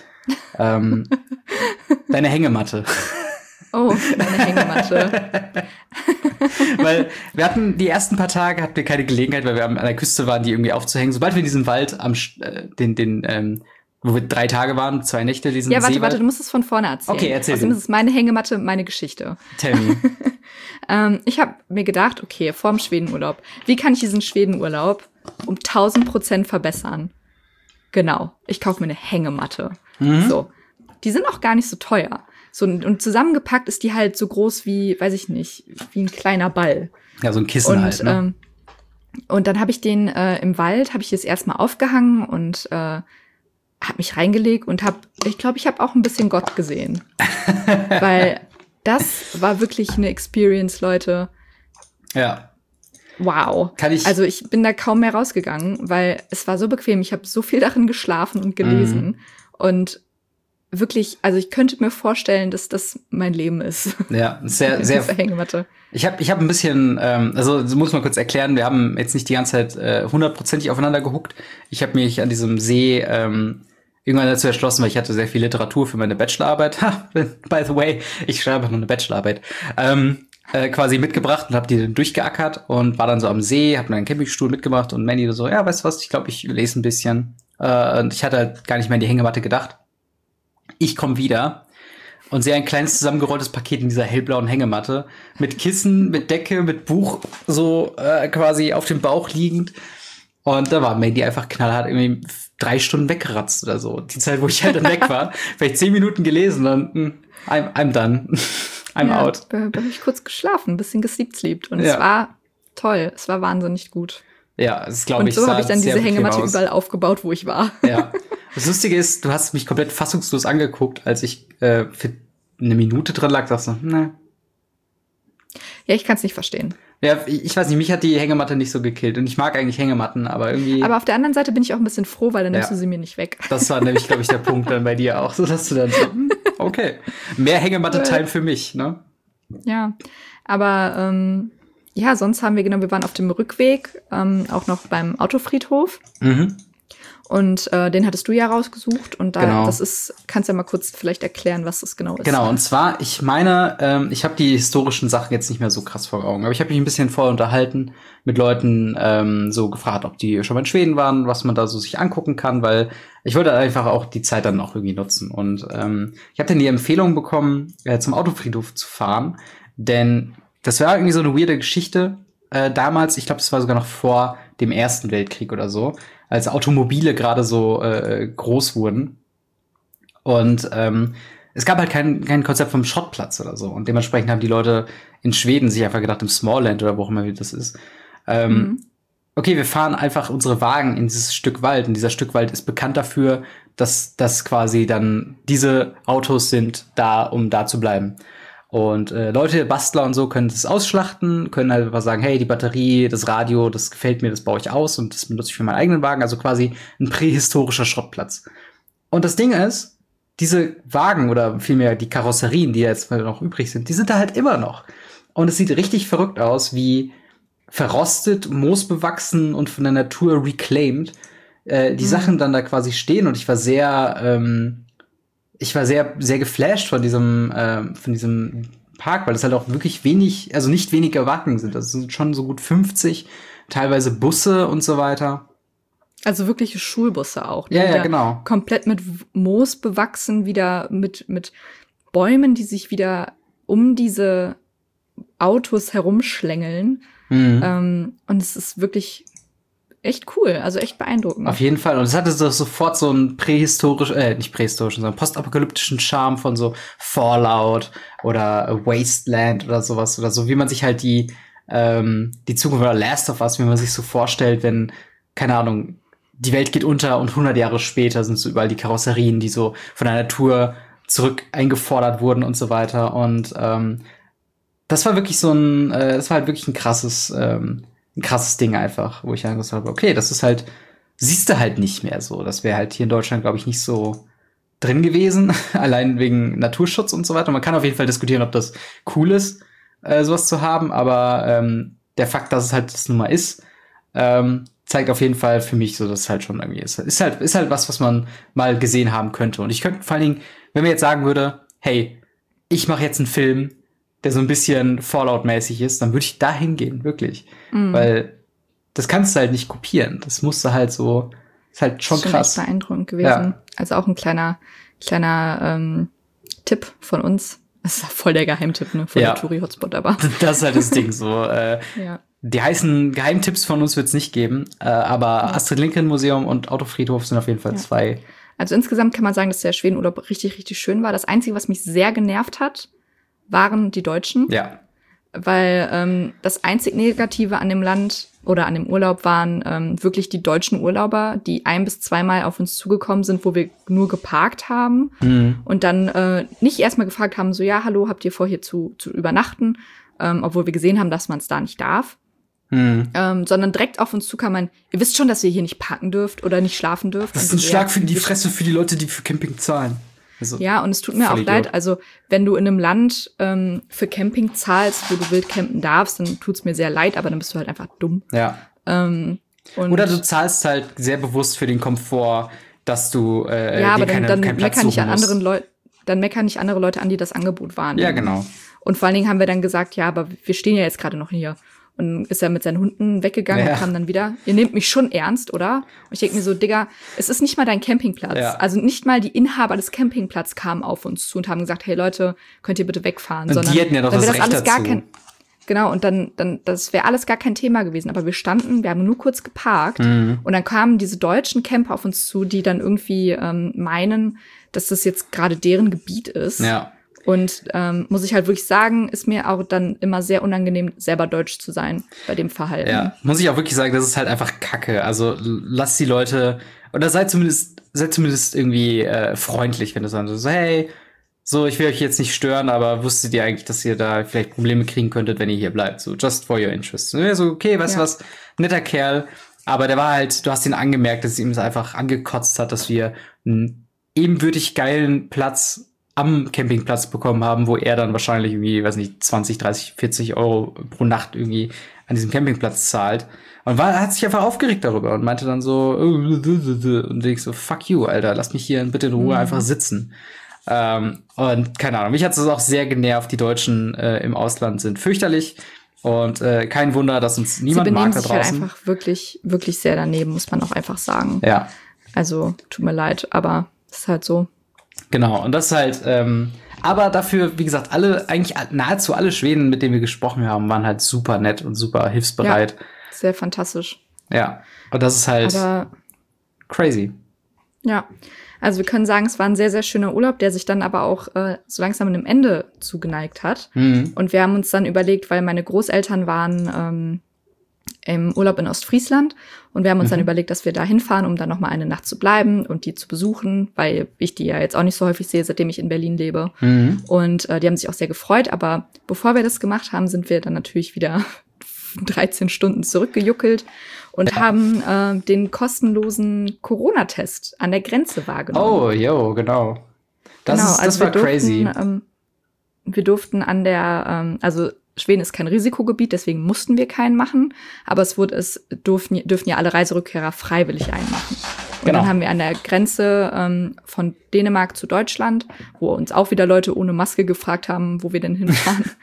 Deine Hängematte. Oh, meine Hängematte. Weil wir hatten die ersten paar Tage hatten wir keine Gelegenheit, weil wir an der Küste waren, die irgendwie aufzuhängen. Sobald wir in diesem Wald wo wir 3 Tage waren, 2 Nächte, diesen Ja, Seewald. warte, du musst es von vorne erzählen. Okay, erzähl. Außerdem ist es meine Hängematte, meine Geschichte. Tell me. Ich habe mir gedacht, okay, vorm Schwedenurlaub, wie kann ich diesen Schwedenurlaub um 1000% verbessern? Genau, ich kaufe mir eine Hängematte. So, die sind auch gar nicht so teuer. So, und zusammengepackt ist die halt so groß wie, weiß ich nicht, wie ein kleiner Ball. Ja, so ein Kissen Und, halt, ne? Und dann habe ich den im Wald, habe ich das erstmal aufgehangen und habe mich reingelegt und ich glaube, ich habe auch ein bisschen Gott gesehen. Weil das war wirklich eine Experience, Leute. Ja. Wow. Also ich bin da kaum mehr rausgegangen, weil es war so bequem. Ich habe so viel darin geschlafen und gelesen. Und wirklich, also ich könnte mir vorstellen, dass das mein Leben ist. Ja, sehr, sehr. Hängematte. Ich hab ein bisschen, also das muss man kurz erklären, wir haben jetzt nicht die ganze Zeit 100%ig aufeinander gehuckt. Ich habe mich an diesem See irgendwann dazu entschlossen, weil ich hatte sehr viel Literatur für meine Bachelorarbeit. By the way, ich schreibe noch eine Bachelorarbeit. Quasi mitgebracht und habe die dann durchgeackert und war dann so am See, habe mir einen Campingstuhl mitgebracht und Mandy so, ja, weißt du was, ich glaube, ich lese ein bisschen. Und ich hatte halt gar nicht mehr an die Hängematte gedacht. Ich komme wieder und sehe ein kleines zusammengerolltes Paket in dieser hellblauen Hängematte mit Kissen, mit Decke, mit Buch so quasi auf dem Bauch liegend. Und da war Mandy einfach knallhart irgendwie 3 Stunden weggeratzt oder so. Die Zeit, wo ich halt dann weg war. Vielleicht 10 Minuten gelesen, dann I'm done. I'm out. Da habe ich kurz geschlafen, ein bisschen gesleept. Und es war toll. Es war wahnsinnig gut. Ja, das glaube ich. Und so habe ich dann diese Hängematte überall aufgebaut, wo ich war. Ja. Das Lustige ist, du hast mich komplett fassungslos angeguckt, als ich für eine Minute drin lag, sagst du, ne. Ja, ich kann es nicht verstehen. Ja, ich weiß nicht, mich hat die Hängematte nicht so gekillt. Und ich mag eigentlich Hängematten, aber irgendwie. Aber auf der anderen Seite bin ich auch ein bisschen froh, weil dann nimmst du sie mir nicht weg. Das war nämlich, glaube ich, der Punkt dann bei dir auch, so dass du dann so, okay, mehr Hängematte-Time für mich, ne? Ja, aber sonst haben wir, wir waren auf dem Rückweg, auch noch beim Autofriedhof. Und den hattest du ja rausgesucht. Und da, Genau. kannst du ja mal kurz vielleicht erklären, was das genau ist. Genau, und zwar, ich meine, ich habe die historischen Sachen jetzt nicht mehr so krass vor Augen, aber ich habe mich ein bisschen vorher unterhalten mit Leuten, so gefragt, ob die schon mal in Schweden waren, was man da so sich angucken kann, weil ich wollte einfach auch die Zeit dann auch irgendwie nutzen. Und ich habe dann die Empfehlung bekommen, zum Autofriedhof zu fahren, denn das war irgendwie so eine weirde Geschichte. Damals, ich glaube, das war sogar noch vor dem Ersten Weltkrieg oder so, als Automobile gerade so groß wurden. Und es gab halt kein Konzept vom Schrottplatz oder so. Und dementsprechend haben die Leute in Schweden sich einfach gedacht, im Smallland oder wo auch immer das ist, okay, wir fahren einfach unsere Wagen in dieses Stück Wald. Und dieser Stück Wald ist bekannt dafür, dass das quasi dann diese Autos sind, da, um da zu bleiben. Und Leute, Bastler und so können das ausschlachten, können halt einfach sagen, hey, die Batterie, das Radio, das gefällt mir, das baue ich aus und das benutze ich für meinen eigenen Wagen. Also quasi ein prähistorischer Schrottplatz. Und das Ding ist, diese Wagen oder vielmehr die Karosserien, die jetzt noch übrig sind, die sind da halt immer noch. Und es sieht richtig verrückt aus, wie verrostet, moosbewachsen und von der Natur reclaimed die Sachen dann da quasi stehen. Und ich war sehr geflasht von diesem Park, weil es halt auch wirklich wenig, also nicht wenige Wagen sind. Das sind schon so gut 50, teilweise Busse und so weiter. Also wirkliche Schulbusse auch. Ja, ja, genau. Komplett mit Moos bewachsen, wieder mit Bäumen, die sich wieder um diese Autos herumschlängeln. Und es ist wirklich echt cool, also echt beeindruckend. Auf jeden Fall. Und es hatte sofort so einen nicht prähistorischen, sondern postapokalyptischen Charme von so Fallout oder Wasteland oder sowas. Oder so, wie man sich halt die Zukunft oder Last of Us, wie man sich so vorstellt, wenn, keine Ahnung, die Welt geht unter und 100 Jahre später sind so überall die Karosserien, die so von der Natur zurück eingefordert wurden und so weiter. Und das war wirklich das war halt wirklich ein krasses Ding einfach, wo ich dann gesagt habe, okay, das ist halt, siehst du halt nicht mehr so. Das wäre halt hier in Deutschland, glaube ich, nicht so drin gewesen, allein wegen Naturschutz und so weiter. Man kann auf jeden Fall diskutieren, ob das cool ist, sowas zu haben, aber der Fakt, dass es halt das nun mal ist, zeigt auf jeden Fall für mich so, dass es halt schon irgendwie ist. Ist halt was man mal gesehen haben könnte. Und ich könnte vor allen Dingen, wenn man jetzt sagen würde, hey, ich mache jetzt einen Film, der so ein bisschen Fallout-mäßig ist, dann würde ich da hingehen, wirklich. Weil das kannst du halt nicht kopieren. Das musst du halt so, ist halt schon krass. Das ist echt beeindruckend gewesen. Ja. Also auch ein kleiner Tipp von uns. Das ist voll der Geheimtipp, ne, von der Touri-Hotspot, aber. Das ist halt das Ding so. Die heißen Geheimtipps von uns wird's nicht geben, aber Astrid-Lindgren-Museum und Autofriedhof sind auf jeden Fall zwei. Also insgesamt kann man sagen, dass der Schwedenurlaub richtig, richtig schön war. Das Einzige, was mich sehr genervt hat, waren die Deutschen. Ja. Weil das einzig Negative an dem Land oder an dem Urlaub waren wirklich die deutschen Urlauber, die 1- bis 2-mal auf uns zugekommen sind, wo wir nur geparkt haben und dann nicht erstmal gefragt haben, so, ja, hallo, habt ihr vor, hier zu übernachten? Obwohl wir gesehen haben, dass man es da nicht darf. Sondern direkt auf uns zukamen, ihr wisst schon, dass ihr hier nicht parken dürft oder nicht schlafen dürft. Das ist ein Schlag für die Fresse für die Leute, die für Camping zahlen. Also, ja, und es tut mir auch leid, also wenn du in einem Land für Camping zahlst, wo du wild campen darfst, dann tut's mir sehr leid, aber dann bist du halt einfach dumm. Ja. Oder du zahlst halt sehr bewusst für den Komfort, dass du aber dann meckern nicht an anderen Leuten, dann meckern nicht andere Leute an, die das Angebot wahrnehmen. Ja, genau. Und vor allen Dingen haben wir dann gesagt, ja, aber wir stehen ja jetzt gerade noch hier. Und ist er mit seinen Hunden weggegangen und kam dann wieder. Ihr nehmt mich schon ernst, oder? Und ich denke mir so, Digga, es ist nicht mal dein Campingplatz. Ja. Also nicht mal die Inhaber des Campingplatzes kamen auf uns zu und haben gesagt, hey Leute, könnt ihr bitte wegfahren? Und sondern die hätten ja doch das Recht alles dazu. Genau, und dann das wäre alles gar kein Thema gewesen. Aber wir haben nur kurz geparkt und dann kamen diese deutschen Camper auf uns zu, die dann irgendwie meinen, dass das jetzt gerade deren Gebiet ist. Ja. Und muss ich halt wirklich sagen, ist mir auch dann immer sehr unangenehm, selber deutsch zu sein bei dem Verhalten. Ja, muss ich auch wirklich sagen, das ist halt einfach Kacke. Also lasst die Leute, oder seid zumindest irgendwie freundlich, wenn du sagst, so, hey, so, ich will euch jetzt nicht stören, aber wusstet ihr eigentlich, dass ihr da vielleicht Probleme kriegen könntet, wenn ihr hier bleibt? So, just for your interest. Und so, okay, weißt du was, netter Kerl. Aber der war halt, du hast ihn angemerkt, dass es ihm einfach angekotzt hat, dass wir einen ebenbürtig geilen Platz am Campingplatz bekommen haben, wo er dann wahrscheinlich irgendwie, weiß nicht, 20, 30, 40 Euro pro Nacht irgendwie an diesem Campingplatz zahlt. Und hat sich einfach aufgeregt darüber und meinte dann so, und ich so, fuck you, Alter, lass mich hier bitte in Ruhe einfach sitzen. Und keine Ahnung, mich hat es auch sehr genervt, die Deutschen im Ausland sind fürchterlich. Und kein Wunder, dass uns niemand mag da draußen. Sie benehmen sich halt einfach wirklich, wirklich sehr daneben, muss man auch einfach sagen. Ja. Also, tut mir leid, aber es ist halt so. Genau, und das ist halt, aber dafür, wie gesagt, eigentlich nahezu alle Schweden, mit denen wir gesprochen haben, waren halt super nett und super hilfsbereit. Ja, sehr fantastisch. Ja, und das ist halt crazy. Ja, also wir können sagen, es war ein sehr, sehr schöner Urlaub, der sich dann aber auch so langsam einem Ende zugeneigt hat. Und wir haben uns dann überlegt, weil meine Großeltern waren im Urlaub in Ostfriesland und wir haben uns dann überlegt, dass wir da hinfahren, um dann noch mal eine Nacht zu bleiben und die zu besuchen, weil ich die ja jetzt auch nicht so häufig sehe, seitdem ich in Berlin lebe. Und die haben sich auch sehr gefreut, aber bevor wir das gemacht haben, sind wir dann natürlich wieder 13 Stunden zurückgejuckelt und haben den kostenlosen Corona-Test an der Grenze wahrgenommen. Oh, jo, genau. Das war crazy. Wir durften an der, also Schweden ist kein Risikogebiet, deswegen mussten wir keinen machen, aber dürfen ja alle Reiserückkehrer freiwillig einmachen. Und dann haben wir an der Grenze von Dänemark zu Deutschland, wo uns auch wieder Leute ohne Maske gefragt haben, wo wir denn hinfahren,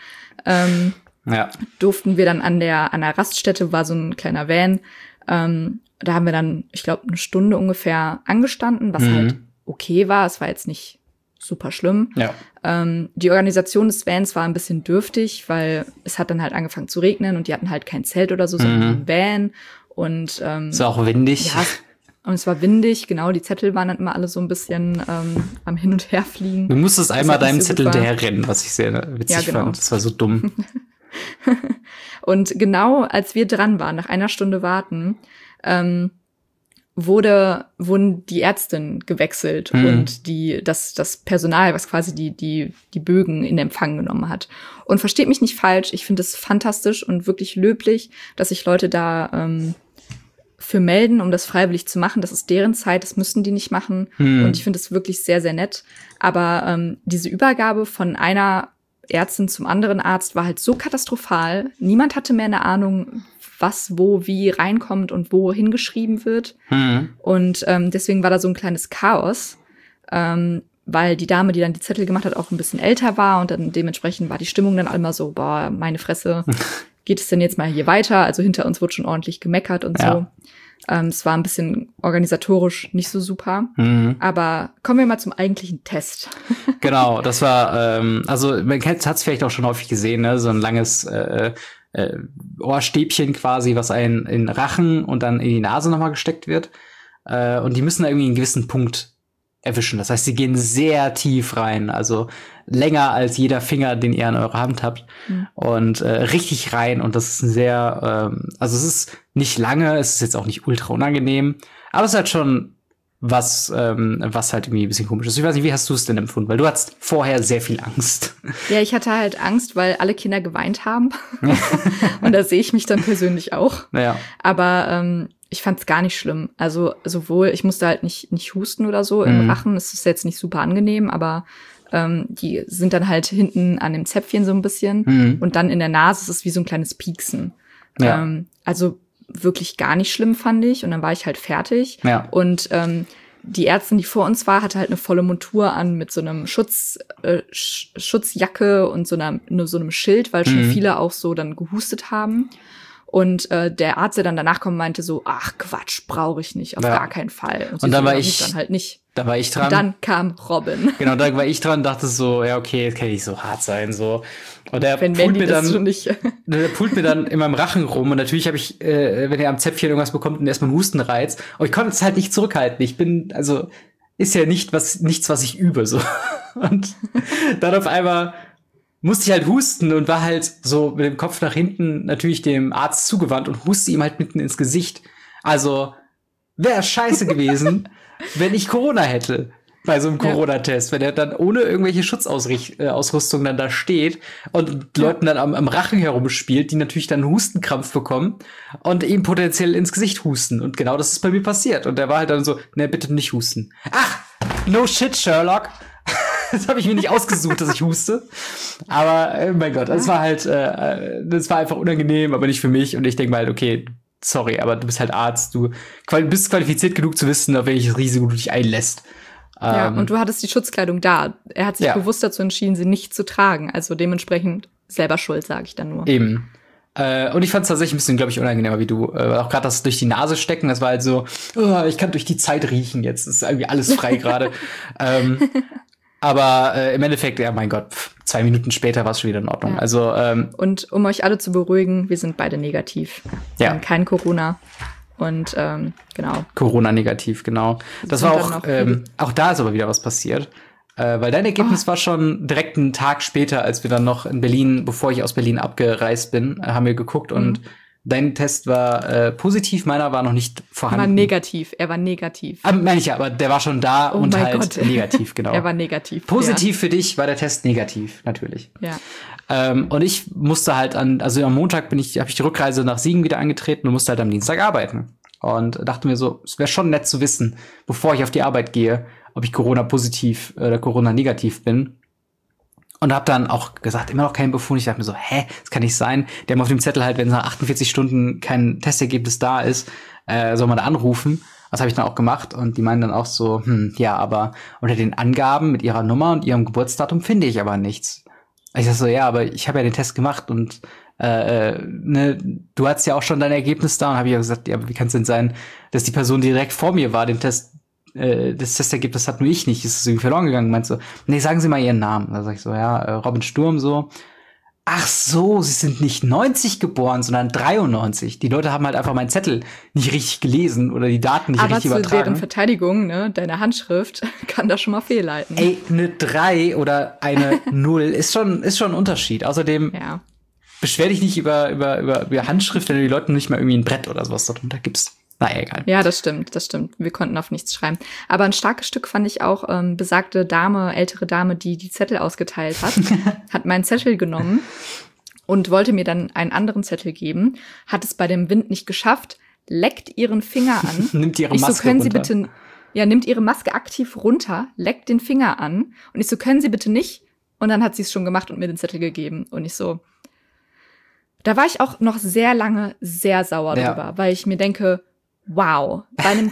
durften wir dann an der Raststätte, war so ein kleiner Van, da haben wir dann, ich glaube, eine Stunde ungefähr angestanden, was halt okay war, es war jetzt nicht super schlimm. Ja. Die Organisation des Vans war ein bisschen dürftig, weil es hat dann halt angefangen zu regnen und die hatten halt kein Zelt oder so, sondern ein Van. Und es war auch windig. Ja, und es war windig, genau. Die Zettel waren dann immer alle so ein bisschen am Hin- und Herfliegen. Du musstest einmal deinem Zettel hinterherrennen, was ich sehr witzig fand. Das war so dumm. Und genau als wir dran waren, nach einer Stunde warten, wurden die Ärztinnen gewechselt und das Personal, was quasi die Bögen in Empfang genommen hat. Und versteht mich nicht falsch, ich finde es fantastisch und wirklich löblich, dass sich Leute da für melden, um das freiwillig zu machen. Das ist deren Zeit, das müssen die nicht machen. Und ich finde es wirklich sehr, sehr nett. Aber diese Übergabe von einer Ärztin zum anderen Arzt war halt so katastrophal. Niemand hatte mehr eine Ahnung, was, wo, wie reinkommt und wo hingeschrieben wird. Und deswegen war da so ein kleines Chaos, weil die Dame, die dann die Zettel gemacht hat, auch ein bisschen älter war und dann dementsprechend war die Stimmung dann immer so, boah, meine Fresse, geht es denn jetzt mal hier weiter? Also hinter uns wurde schon ordentlich gemeckert und so. Es war ein bisschen organisatorisch nicht so super. Aber kommen wir mal zum eigentlichen Test. Genau, das war, also man hat es vielleicht auch schon häufig gesehen, ne? So ein langes Ohrstäbchen quasi, was einen in den Rachen und dann in die Nase nochmal gesteckt wird. Und die müssen da irgendwie einen gewissen Punkt erwischen. Das heißt, sie gehen sehr tief rein, also länger als jeder Finger, den ihr an eurer Hand habt. Und richtig rein. Und das ist ein sehr, also es ist nicht lange, es ist jetzt auch nicht ultra unangenehm, aber es ist halt schon was halt irgendwie ein bisschen komisch ist. Ich weiß nicht, wie hast du es denn empfunden? Weil du hattest vorher sehr viel Angst. Ja, ich hatte halt Angst, weil alle Kinder geweint haben. Und da sehe ich mich dann persönlich auch. Ja. Aber ich fand es gar nicht schlimm. Also sowohl, ich musste halt nicht husten oder so im Rachen. Es ist jetzt nicht super angenehm, aber die sind dann halt hinten an dem Zäpfchen so ein bisschen. Und dann in der Nase ist es wie so ein kleines Pieksen. Ja. Also wirklich gar nicht schlimm, fand ich. Und dann war ich halt fertig. Ja. Und die Ärztin, die vor uns war, hatte halt eine volle Montur an mit so einem Schutzjacke und so einem Schild, weil schon viele auch so dann gehustet haben. Und der Arzt, der dann danach kommt, meinte so, ach Quatsch, brauche ich nicht, auf gar keinen Fall. Und dann war ich dann halt nicht. Da war ich dran. Und dann kam Robin. Genau, da war ich dran, dachte so, ja okay, jetzt kann ich nicht so hart sein, so. Und der pult mir dann in meinem Rachen rum. Und natürlich habe ich, wenn er am Zäpfchen irgendwas bekommt, erstmal einen Hustenreiz. Aber ich konnte es halt nicht zurückhalten. Ist ja nichts, was ich übe, so. Und dann auf einmal musste ich halt husten und war halt so mit dem Kopf nach hinten natürlich dem Arzt zugewandt und huste ihm halt mitten ins Gesicht. Also wäre scheiße gewesen, wenn ich Corona hätte bei so einem Corona-Test, wenn er dann ohne irgendwelche Schutzausrüstung dann da steht und Leuten dann am Rachen herumspielt, die natürlich dann einen Hustenkrampf bekommen und ihm potenziell ins Gesicht husten. Und genau das ist bei mir passiert. Und der war halt dann so, ne, bitte nicht husten. Ach, no shit, Sherlock. Das habe ich mir nicht ausgesucht, dass ich huste. Aber mein Gott, das war halt, das war einfach unangenehm, aber nicht für mich. Und ich denke mal, okay, sorry, aber du bist halt Arzt. Du bist qualifiziert genug zu wissen, auf welches Risiko du dich einlässt. Ja, und du hattest die Schutzkleidung da. Er hat sich bewusst dazu entschieden, sie nicht zu tragen. Also dementsprechend selber schuld, sage ich dann nur. Eben. Und ich fand es tatsächlich ein bisschen, glaube ich, unangenehmer wie du. Auch gerade das durch die Nase stecken, das war halt so, oh, ich kann durch die Zeit riechen jetzt. Das ist irgendwie alles frei gerade. Aber im Endeffekt, ja, mein Gott, 2 Minuten später war es schon wieder in Ordnung. Ja. Also und um euch alle zu beruhigen, wir sind beide negativ. Wir haben kein Corona. Und genau. Corona-negativ, genau. Das war auch da ist aber wieder was passiert. Weil dein Ergebnis war schon direkt einen Tag später, als wir dann noch in Berlin, bevor ich aus Berlin abgereist bin, haben wir geguckt und dein Test war positiv, meiner war noch nicht vorhanden. Er war negativ. Meine ich ja, aber der war schon da und halt Gott. Negativ, genau. Er war negativ. Positiv für dich war der Test negativ, natürlich. Ja. Und ich musste halt also am Montag habe ich die Rückreise nach Siegen wieder angetreten und musste halt am Dienstag arbeiten. Und dachte mir so, es wäre schon nett zu wissen, bevor ich auf die Arbeit gehe, ob ich Corona-positiv oder Corona-negativ bin. Und habe dann auch gesagt, immer noch keinen Befund. Ich dachte mir so, das kann nicht sein. Die haben auf dem Zettel halt, wenn nach 48 Stunden kein Testergebnis da ist, soll man da anrufen. Das habe ich dann auch gemacht. Und die meinen dann auch so, ja, aber unter den Angaben mit ihrer Nummer und ihrem Geburtsdatum finde ich aber nichts. Ich sag so, ja, aber ich habe ja den Test gemacht und du hattest ja auch schon dein Ergebnis da. Und habe ich ja gesagt, ja, aber wie kann es denn sein, dass die Person, die direkt vor mir war, das Testergebnis hat nur ich nicht. Ist es irgendwie verloren gegangen? Meinst du, nee, sagen Sie mal Ihren Namen. Da sag ich so, ja, Robin Sturm so. Ach so, Sie sind nicht 90 geboren, sondern 93. Die Leute haben halt einfach meinen Zettel nicht richtig gelesen oder die Daten nicht richtig übertragen. Aber zu deren Verteidigung, ne, deine Handschrift kann da schon mal fehlleiten. Ey, eine 3 oder eine 0 ist schon ein Unterschied. Außerdem beschwer dich nicht über Handschrift, wenn du die Leuten nicht mal irgendwie ein Brett oder sowas darunter gibst. Na, egal. Ja, das stimmt. Wir konnten auf nichts schreiben. Aber ein starkes Stück fand ich auch, besagte ältere Dame, die Zettel ausgeteilt hat, hat meinen Zettel genommen und wollte mir dann einen anderen Zettel geben, hat es bei dem Wind nicht geschafft, leckt ihren Finger an. Nimmt ihre Maske runter. Nimmt ihre Maske aktiv runter, leckt den Finger an und ich so, können Sie bitte nicht? Und dann hat sie es schon gemacht und mir den Zettel gegeben und ich so, da war ich auch noch sehr lange sehr sauer drüber, weil ich mir denke, wow, bei einem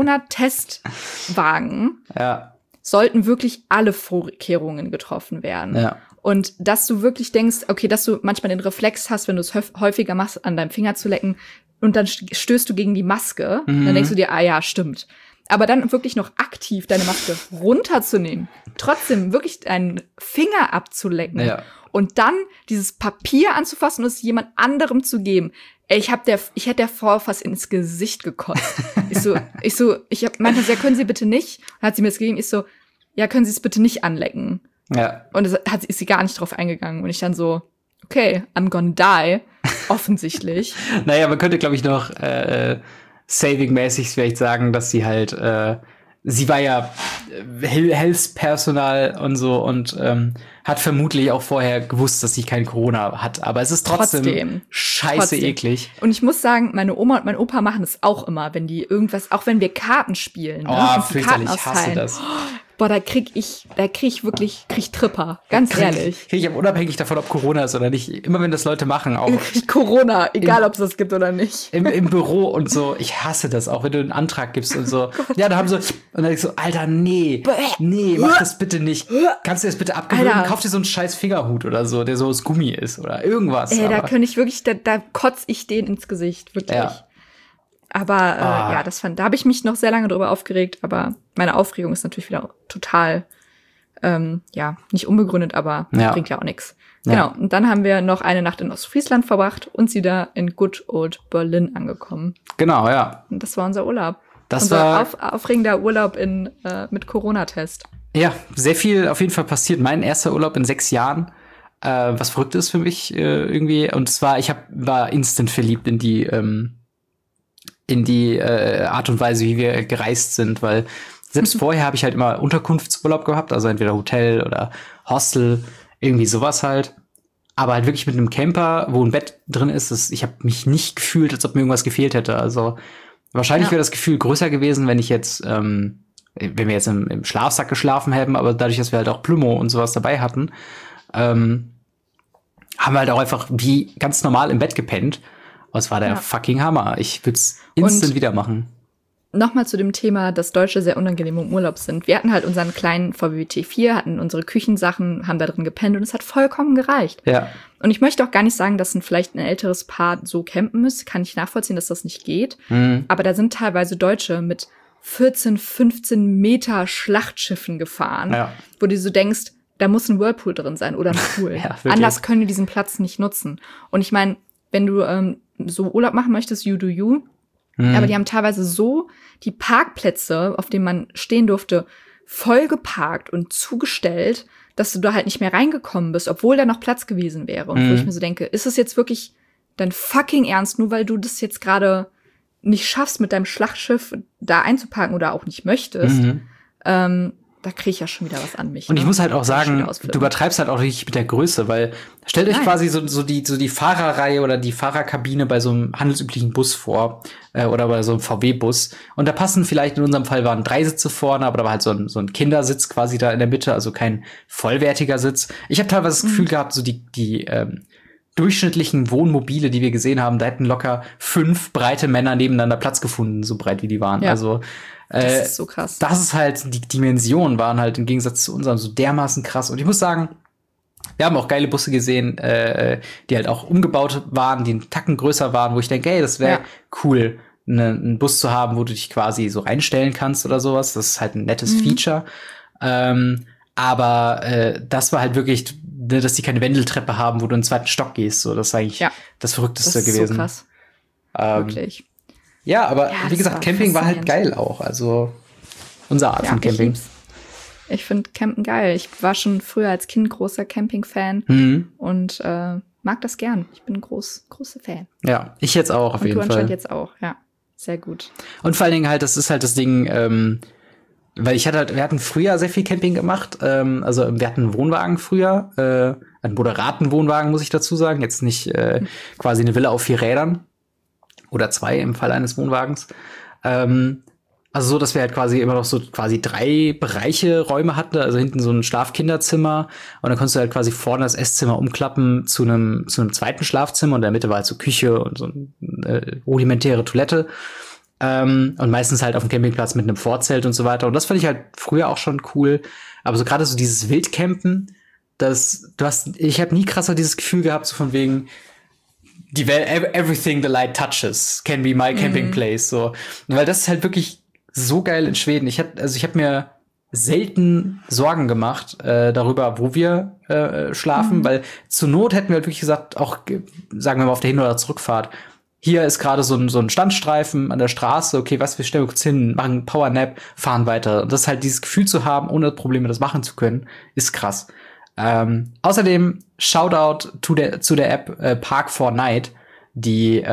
Corona-Testwagen sollten wirklich alle Vorkehrungen getroffen werden. Ja. Und dass du wirklich denkst, okay, dass du manchmal den Reflex hast, wenn du es häufiger machst, an deinem Finger zu lecken und dann stößt du gegen die Maske, dann denkst du dir, ja, stimmt. Aber dann wirklich noch aktiv deine Maske runterzunehmen, trotzdem wirklich deinen Finger abzulecken und dann dieses Papier anzufassen und es jemand anderem zu geben. Ey, ich hätte davor fast ins Gesicht gekotzt. Ich meinte, ja, können Sie bitte nicht? Dann hat sie mir das gegeben. Ich so, ja, können Sie es bitte nicht anlecken? Ja. Und ist sie gar nicht drauf eingegangen. Und ich dann so, okay, I'm gonna die. Offensichtlich. Naja, man könnte, glaube ich, noch saving-mäßig vielleicht sagen, dass sie halt, sie war ja Health-Personal und so und hat vermutlich auch vorher gewusst, dass sie kein Corona hat. Aber es ist trotzdem scheiße eklig. Und ich muss sagen, meine Oma und mein Opa machen das auch immer, wenn die irgendwas, auch wenn wir Karten spielen. Oh, fürchterlich, ich hasse das. Boah, da krieg ich Tripper, ganz ehrlich. Krieg ich aber unabhängig davon, ob Corona ist oder nicht. Immer wenn das Leute machen, auch. Corona, egal ob es das gibt oder nicht. Im Büro und so, ich hasse das, auch wenn du einen Antrag gibst und so. Ja, da haben so, und dann denk ich so, Alter, nee, mach das bitte nicht. Kannst du das bitte abgewöhnen? Kauf dir so einen scheiz Fingerhut oder so, der so aus Gummi ist oder irgendwas. Ey, da könnte ich wirklich, da kotz ich den ins Gesicht, wirklich. Ja. Aber da habe ich mich noch sehr lange drüber aufgeregt, aber meine Aufregung ist natürlich wieder total, nicht unbegründet, aber bringt ja auch nichts. Ja. Genau, und dann haben wir noch eine Nacht in Ostfriesland verbracht und sie da in Good Old Berlin angekommen. Genau, ja. Und das war unser Urlaub. Unser aufregender Urlaub mit Corona-Test. Ja, sehr viel auf jeden Fall passiert. Mein erster Urlaub in 6 Jahren. Was verrückt ist für mich irgendwie. Und zwar, war instant verliebt in die Art und Weise, wie wir gereist sind, weil selbst vorher habe ich halt immer Unterkunftsurlaub gehabt, also entweder Hotel oder Hostel, irgendwie sowas halt. Aber halt wirklich mit einem Camper, wo ein Bett drin ist, ich habe mich nicht gefühlt, als ob mir irgendwas gefehlt hätte. Also wahrscheinlich wäre das Gefühl größer gewesen, wenn ich jetzt wenn wir jetzt im Schlafsack geschlafen hätten, aber dadurch, dass wir halt auch Plümo und sowas dabei hatten, haben wir halt auch einfach wie ganz normal im Bett gepennt. Und es war der fucking Hammer. Ich würde es instant wieder machen. Nochmal zu dem Thema, dass Deutsche sehr unangenehm im Urlaub sind. Wir hatten halt unseren kleinen VW T4, hatten unsere Küchensachen, haben da drin gepennt und es hat vollkommen gereicht. Ja. Und ich möchte auch gar nicht sagen, dass vielleicht ein älteres Paar so campen müsste. Kann ich nachvollziehen, dass das nicht geht. Aber da sind teilweise Deutsche mit 14, 15 Meter Schlachtschiffen gefahren, wo du so denkst, da muss ein Whirlpool drin sein oder ein Pool. Anders können die diesen Platz nicht nutzen. Und ich meine, wenn du so Urlaub machen möchtest, you do you. Aber die haben teilweise so die Parkplätze, auf denen man stehen durfte, voll geparkt und zugestellt, dass du da halt nicht mehr reingekommen bist, obwohl da noch Platz gewesen wäre. Und wo ich mir so denke, ist es jetzt wirklich dein fucking Ernst, nur weil du das jetzt gerade nicht schaffst, mit deinem Schlachtschiff da einzuparken oder auch nicht möchtest, da kriege ich ja schon wieder was an mich. Und ich muss halt auch sagen, du übertreibst halt auch nicht mit der Größe, weil stellt euch quasi so die Fahrerreihe oder die Fahrerkabine bei so einem handelsüblichen Bus vor oder bei so einem VW-Bus. Und da passen vielleicht, in unserem Fall waren 3 Sitze vorne, aber da war halt so ein Kindersitz quasi da in der Mitte, also kein vollwertiger Sitz. Ich habe teilweise das Gefühl gehabt, so die durchschnittlichen Wohnmobile, die wir gesehen haben, da hätten locker 5 breite Männer nebeneinander Platz gefunden, so breit wie die waren. Ja. Also das ist so krass. Das ist halt, die Dimensionen waren halt im Gegensatz zu unserem so dermaßen krass. Und ich muss sagen, wir haben auch geile Busse gesehen, die halt auch umgebaut waren, die einen Tacken größer waren, wo ich denke, ey, das wäre cool, einen Bus zu haben, wo du dich quasi so reinstellen kannst oder sowas. Das ist halt ein nettes Feature. Aber das war halt wirklich, dass die keine Wendeltreppe haben, wo du in den 2. Stock gehst. So, das ist eigentlich das Verrückteste gewesen. Das ist so krass. Wirklich. Ja, aber wie gesagt, Camping war halt geil auch. Also unsere Art von Camping. Ich finde Campen geil. Ich war schon früher als Kind großer Camping-Fan und mag das gern. Ich bin großer Fan. Ja, ich jetzt auch auf jeden Fall. Und du anscheinend jetzt auch, ja. Sehr gut. Und vor allen Dingen halt, das ist halt das Ding, weil wir hatten früher sehr viel Camping gemacht. Also wir hatten einen Wohnwagen früher, einen moderaten Wohnwagen, muss ich dazu sagen. Jetzt nicht quasi eine Villa auf 4 Rädern. Oder 2 im Fall eines Wohnwagens. Also so, dass wir halt quasi immer noch so quasi 3 Bereiche, Räume hatten. Also hinten so ein Schlaf-Kinderzimmer. Und dann konntest du halt quasi vorne das Esszimmer umklappen zu einem zweiten Schlafzimmer. Und in der Mitte war halt so Küche und so eine rudimentäre Toilette. Und meistens halt auf dem Campingplatz mit einem Vorzelt und so weiter. Und das fand ich halt früher auch schon cool. Aber so gerade so dieses Wildcampen, ich habe nie krasser dieses Gefühl gehabt, so von wegen, everything the light touches can be my camping place, so. Weil das ist halt wirklich so geil in Schweden. Ich hab mir selten Sorgen gemacht darüber, wo wir schlafen, weil zur Not hätten wir halt wirklich gesagt, auch, sagen wir mal, auf der Hin- oder Zurückfahrt, hier ist gerade so ein Standstreifen an der Straße, okay, wir stellen uns hin, machen einen Powernap, fahren weiter. Und das ist halt dieses Gefühl zu haben, ohne Probleme das machen zu können, ist krass. Außerdem Shoutout zu der App Park4Night, die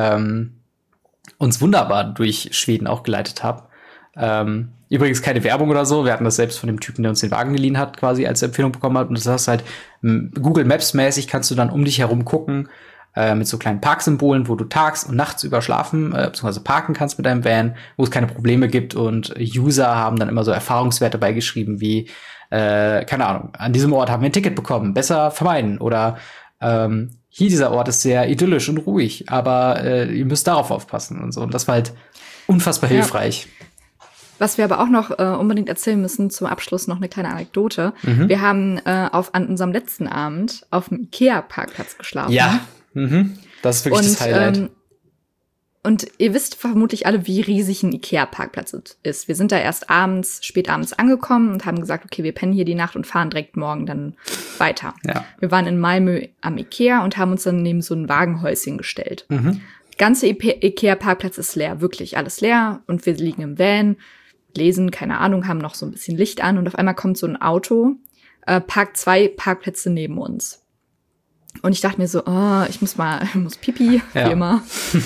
uns wunderbar durch Schweden auch geleitet hat. Übrigens keine Werbung oder so. Wir hatten das selbst von dem Typen, der uns den Wagen geliehen hat, quasi als Empfehlung bekommen hat. Und das heißt halt, Google Maps mäßig kannst du dann um dich herum gucken, mit so kleinen Parksymbolen, wo du tags und nachts über schlafen, bzw. parken kannst mit deinem Van, wo es keine Probleme gibt. Und User haben dann immer so Erfahrungswerte beigeschrieben, wie keine Ahnung, an diesem Ort haben wir ein Ticket bekommen, besser vermeiden. Oder hier dieser Ort ist sehr idyllisch und ruhig, aber ihr müsst darauf aufpassen und so. Und das war halt unfassbar hilfreich. Was wir aber auch noch unbedingt erzählen müssen, zum Abschluss noch eine kleine Anekdote. Wir haben an unserem letzten Abend auf dem Ikea-Parkplatz geschlafen. Ja, das ist wirklich das Highlight. Und ihr wisst vermutlich alle, wie riesig ein Ikea-Parkplatz ist. Wir sind da erst spät abends angekommen und haben gesagt, okay, wir pennen hier die Nacht und fahren direkt morgen dann weiter. Ja. Wir waren in Malmö am Ikea und haben uns dann neben so ein Wagenhäuschen gestellt. Ganze Ikea-Parkplatz ist leer, wirklich alles leer. Und wir liegen im Van, lesen, keine Ahnung, haben noch so ein bisschen Licht an. Und auf einmal kommt so ein Auto, parkt 2 Parkplätze neben uns. Und ich dachte mir so, ich muss Pipi, wie immer.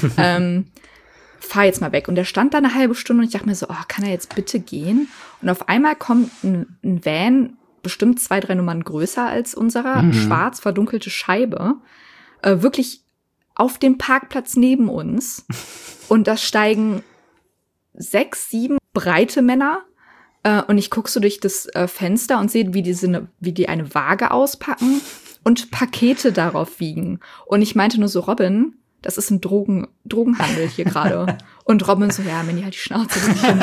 Fahr jetzt mal weg. Und der stand da eine halbe Stunde und ich dachte mir so, kann er jetzt bitte gehen? Und auf einmal kommt ein Van, bestimmt 2, 3 Nummern größer als unserer, schwarz verdunkelte Scheibe, wirklich auf den Parkplatz neben uns. Und da steigen 6, 7 breite Männer Und ich gucke so durch das Fenster und sehe, wie die eine Waage auspacken und Pakete darauf wiegen. Und ich meinte nur so, Robin, das ist ein Drogenhandel hier gerade. Und Robin so, ja, Mandy, halt die Schnauze.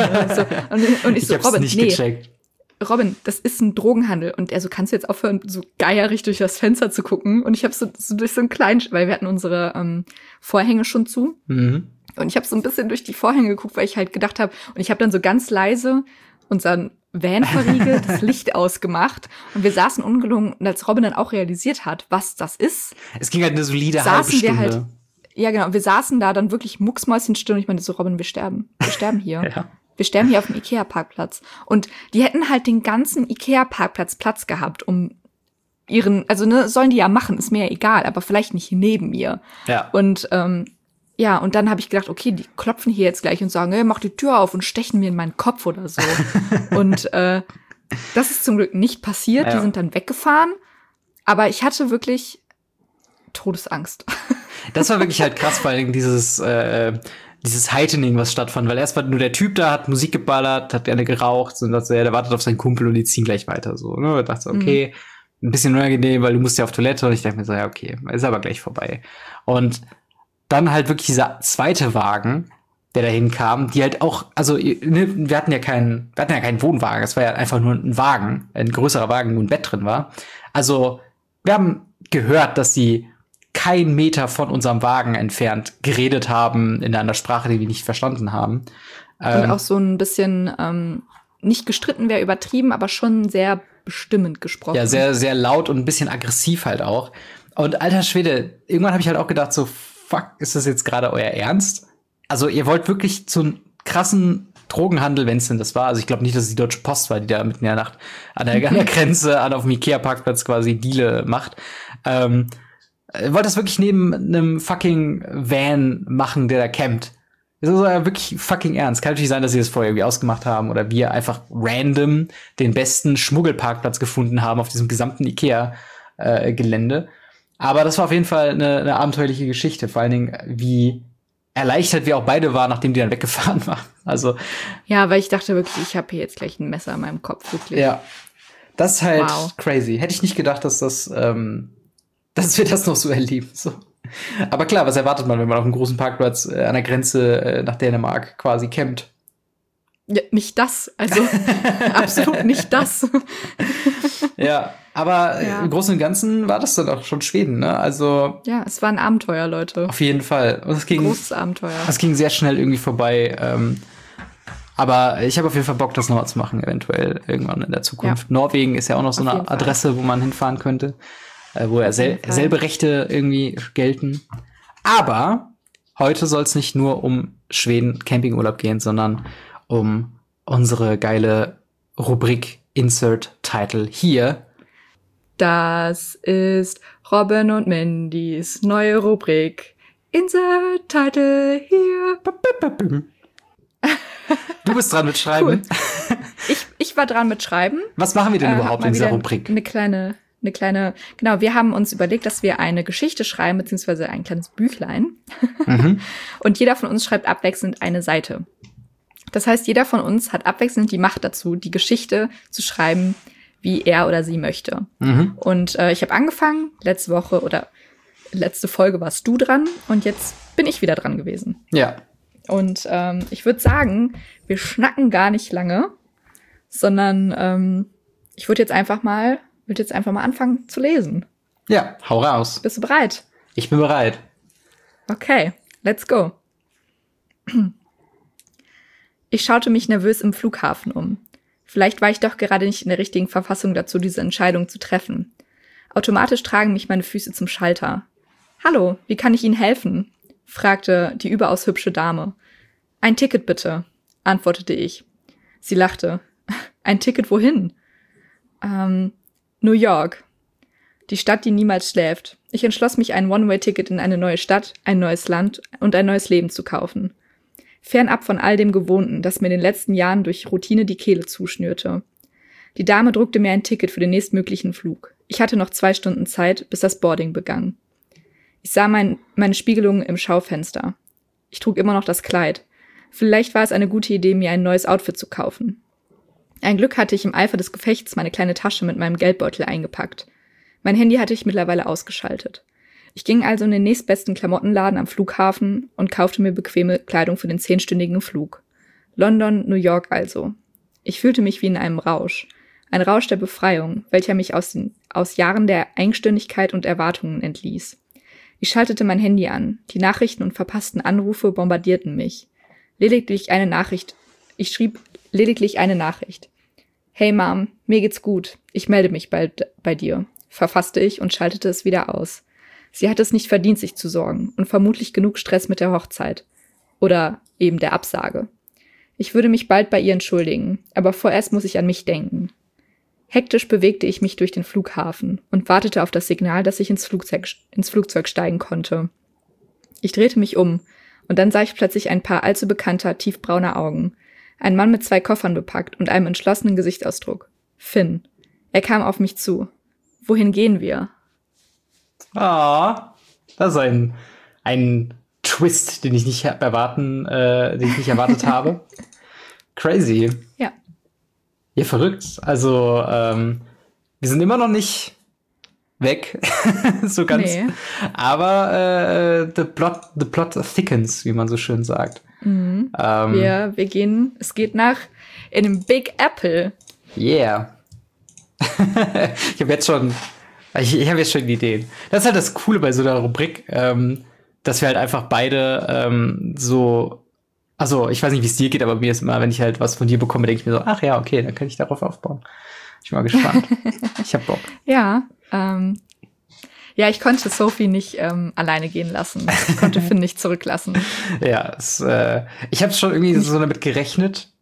Und ich so, hab's Robin, nicht nee. gecheckt. Robin, das ist ein Drogenhandel. Und er so, kannst du jetzt aufhören, so geierig durch das Fenster zu gucken? Und ich habe so durch so einen kleinen, weil wir hatten unsere Vorhänge schon zu. Mhm. Und ich habe so ein bisschen durch die Vorhänge geguckt, weil ich halt gedacht habe, und ich habe dann so ganz leise unseren Van verriegelt, das Licht ausgemacht. Und wir saßen ungelungen, und als Robin dann auch realisiert hat, was das ist. Es ging halt eine solide halbe Stunde. Wir halt, ja, genau. Wir saßen da dann wirklich mucksmäuschenstill und ich meinte so, Robin, wir sterben. Wir sterben hier. Ja. Wir sterben hier auf dem Ikea-Parkplatz. Und die hätten halt den ganzen Ikea-Parkplatz Platz gehabt, um also ne, sollen die ja machen, ist mir ja egal, aber vielleicht nicht neben mir. Ja. Und ja, und dann habe ich gedacht, okay, die klopfen hier jetzt gleich und sagen, hey, mach die Tür auf und stechen mir in meinen Kopf oder so. Und das ist zum Glück nicht passiert. Ja. Die sind dann weggefahren. Aber ich hatte wirklich Todesangst. Das war wirklich halt krass, vor allem dieses Heightening, was stattfand. Weil erst war nur der Typ da, hat Musik geballert, hat gerne geraucht und dachte, der wartet auf seinen Kumpel und die ziehen gleich weiter. So, ne? Ich dachte, okay, ein bisschen unangenehm, weil du musst ja auf Toilette. Und ich dachte mir so, ja, okay, ist aber gleich vorbei. Und dann halt wirklich dieser zweite Wagen, der dahin kam, die halt auch, also ne, wir hatten ja keinen Wohnwagen, es war ja einfach nur ein Wagen, ein größerer Wagen, wo ein Bett drin war. Also wir haben gehört, dass sie keinen Meter von unserem Wagen entfernt geredet haben in einer Sprache, die wir nicht verstanden haben. Und auch so ein bisschen nicht gestritten wäre übertrieben, aber schon sehr bestimmend gesprochen. Ja, sehr, sehr laut und ein bisschen aggressiv halt auch. Und alter Schwede, irgendwann habe ich halt auch gedacht so, fuck, ist das jetzt gerade euer Ernst? Also ihr wollt wirklich zu einem krassen Drogenhandel, wenn es denn das war. Also ich glaube nicht, dass es die Deutsche Post war, die da mitten in der Nacht an der Grenze auf dem Ikea-Parkplatz quasi Deale macht. Wollt das wirklich neben einem fucking Van machen, der da campt? Das ist ja wirklich fucking ernst. Kann natürlich sein, dass sie das vorher irgendwie ausgemacht haben oder wir einfach random den besten Schmuggelparkplatz gefunden haben auf diesem gesamten Ikea-Gelände. Aber das war auf jeden Fall eine abenteuerliche Geschichte. Vor allen Dingen, wie erleichtert wir auch beide waren, nachdem die dann weggefahren waren. Also ja, weil ich dachte wirklich, ich habe hier jetzt gleich ein Messer in meinem Kopf. Wirklich. Ja, das ist halt crazy. Hätte ich nicht gedacht, dass wir das noch so erleben. So. Aber klar, was erwartet man, wenn man auf einem großen Parkplatz an der Grenze nach Dänemark quasi campt? Ja, nicht das, also absolut nicht das. Ja, aber im Großen und Ganzen war das dann auch schon Schweden, ne? Also ja, es war ein Abenteuer, Leute. Auf jeden Fall. Und es ging großes Abenteuer. Es ging sehr schnell irgendwie vorbei. Aber ich habe auf jeden Fall Bock, das nochmal zu machen, eventuell irgendwann in der Zukunft. Ja. Norwegen ist ja auch noch so eine Adresse, wo man hinfahren könnte, wo ja selbe Rechte irgendwie gelten. Aber heute soll es nicht nur um Schweden Campingurlaub gehen, sondern um unsere geile Rubrik Insert Title hier. Das ist Robin und Mandys neue Rubrik. Insert Title hier. Du bist dran mit Schreiben. Cool. Ich war dran mit Schreiben. Was machen wir denn überhaupt in dieser Rubrik? Eine kleine, genau, wir haben uns überlegt, dass wir eine Geschichte schreiben, beziehungsweise ein kleines Büchlein. Mhm. Und jeder von uns schreibt abwechselnd eine Seite. Das heißt, jeder von uns hat abwechselnd die Macht dazu, die Geschichte zu schreiben, wie er oder sie möchte. Mhm. Und ich habe angefangen, letzte Folge warst du dran und jetzt bin ich wieder dran gewesen. Ja. Und ich würde sagen, wir schnacken gar nicht lange, sondern ich würde jetzt einfach mal anfangen zu lesen. Ja, hau raus. Bist du bereit? Ich bin bereit. Okay, let's go. Ich schaute mich nervös im Flughafen um. Vielleicht war ich doch gerade nicht in der richtigen Verfassung dazu, diese Entscheidung zu treffen. Automatisch tragen mich meine Füße zum Schalter. »Hallo, wie kann ich Ihnen helfen?« fragte die überaus hübsche Dame. »Ein Ticket bitte«, antwortete ich. Sie lachte. »Ein Ticket wohin?« New York. Die Stadt, die niemals schläft. Ich entschloss mich, ein One-Way-Ticket in eine neue Stadt, ein neues Land und ein neues Leben zu kaufen. Fernab von all dem Gewohnten, das mir in den letzten Jahren durch Routine die Kehle zuschnürte. Die Dame druckte mir ein Ticket für den nächstmöglichen Flug. Ich hatte noch 2 Stunden Zeit, bis das Boarding begann. Ich sah meine Spiegelung im Schaufenster. Ich trug immer noch das Kleid. Vielleicht war es eine gute Idee, mir ein neues Outfit zu kaufen. Ein Glück hatte ich im Eifer des Gefechts meine kleine Tasche mit meinem Geldbeutel eingepackt. Mein Handy hatte ich mittlerweile ausgeschaltet. Ich ging also in den nächstbesten Klamottenladen am Flughafen und kaufte mir bequeme Kleidung für den 10-stündigen Flug. London, New York also. Ich fühlte mich wie in einem Rausch. Ein Rausch der Befreiung, welcher mich aus Jahren der Engstirnigkeit und Erwartungen entließ. Ich schaltete mein Handy an. Die Nachrichten und verpassten Anrufe bombardierten mich. Ich schrieb lediglich eine Nachricht. Hey Mom, mir geht's gut. Ich melde mich bald bei dir, verfasste ich und schaltete es wieder aus. Sie hatte es nicht verdient, sich zu sorgen und vermutlich genug Stress mit der Hochzeit. Oder eben der Absage. Ich würde mich bald bei ihr entschuldigen, aber vorerst muss ich an mich denken. Hektisch bewegte ich mich durch den Flughafen und wartete auf das Signal, dass ich ins Flugzeug steigen konnte. Ich drehte mich um und dann sah ich plötzlich ein Paar allzu bekannter, tiefbrauner Augen. Ein Mann mit 2 Koffern bepackt und einem entschlossenen Gesichtsausdruck. Finn. Er kam auf mich zu. Wohin gehen wir? Ah, das ist ein Twist, den ich nicht erwartet habe. Crazy. Ja. Ja, verrückt. Also, wir sind immer noch nicht weg, so ganz. Nee. Aber the plot thickens, wie man so schön sagt. Mhm. Es geht in den Big Apple. Yeah. Ich habe jetzt schon Ideen. Das ist halt das Coole bei so einer Rubrik, dass wir halt einfach beide also ich weiß nicht, wie es dir geht, aber mir ist immer, wenn ich halt was von dir bekomme, denke ich mir so, ach ja, okay, dann kann ich darauf aufbauen. Ich bin mal gespannt. Ich hab Bock. Ja, ich konnte Sophie nicht alleine gehen lassen. Ich konnte Finn nicht zurücklassen. Ja, ich habe schon irgendwie so damit gerechnet.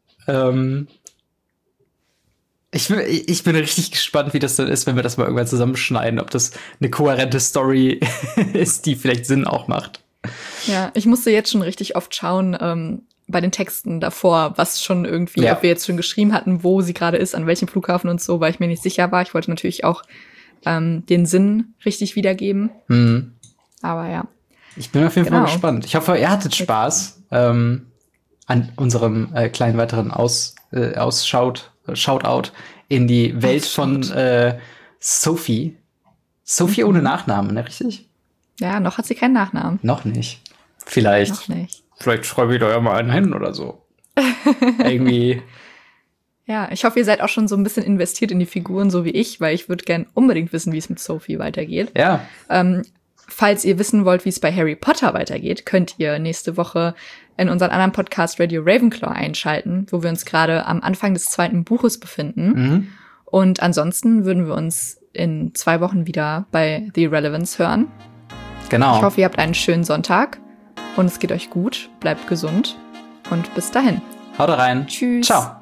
Ich bin richtig gespannt, wie das dann ist, wenn wir das mal irgendwann zusammenschneiden, ob das eine kohärente Story ist, die vielleicht Sinn auch macht. Ja, ich musste jetzt schon richtig oft schauen bei den Texten davor, was schon irgendwie, ob wir jetzt schon geschrieben hatten, wo sie gerade ist, an welchem Flughafen und so, weil ich mir nicht sicher war. Ich wollte natürlich auch den Sinn richtig wiedergeben. Mhm. Aber ja. Ich bin auf jeden Fall gespannt. Ich hoffe, ihr hattet Spaß an unserem kleinen weiteren Shoutout in die Welt von Sophie. Sophie ohne Nachnamen, ne, richtig? Ja, noch hat sie keinen Nachnamen. Noch nicht. Vielleicht. Noch nicht. Vielleicht schreibe ich da ja mal einen hin oder so. Irgendwie. Ja, ich hoffe, ihr seid auch schon so ein bisschen investiert in die Figuren, so wie ich, weil ich würde gern unbedingt wissen, wie es mit Sophie weitergeht. Ja. Falls ihr wissen wollt, wie es bei Harry Potter weitergeht, könnt ihr nächste Woche in unseren anderen Podcast Radio Ravenclaw einschalten, wo wir uns gerade am Anfang des 2. Buches befinden. Mhm. Und ansonsten würden wir uns in 2 Wochen wieder bei The Irrelevance hören. Genau. Ich hoffe, ihr habt einen schönen Sonntag und es geht euch gut, bleibt gesund und bis dahin. Haut rein. Tschüss. Ciao.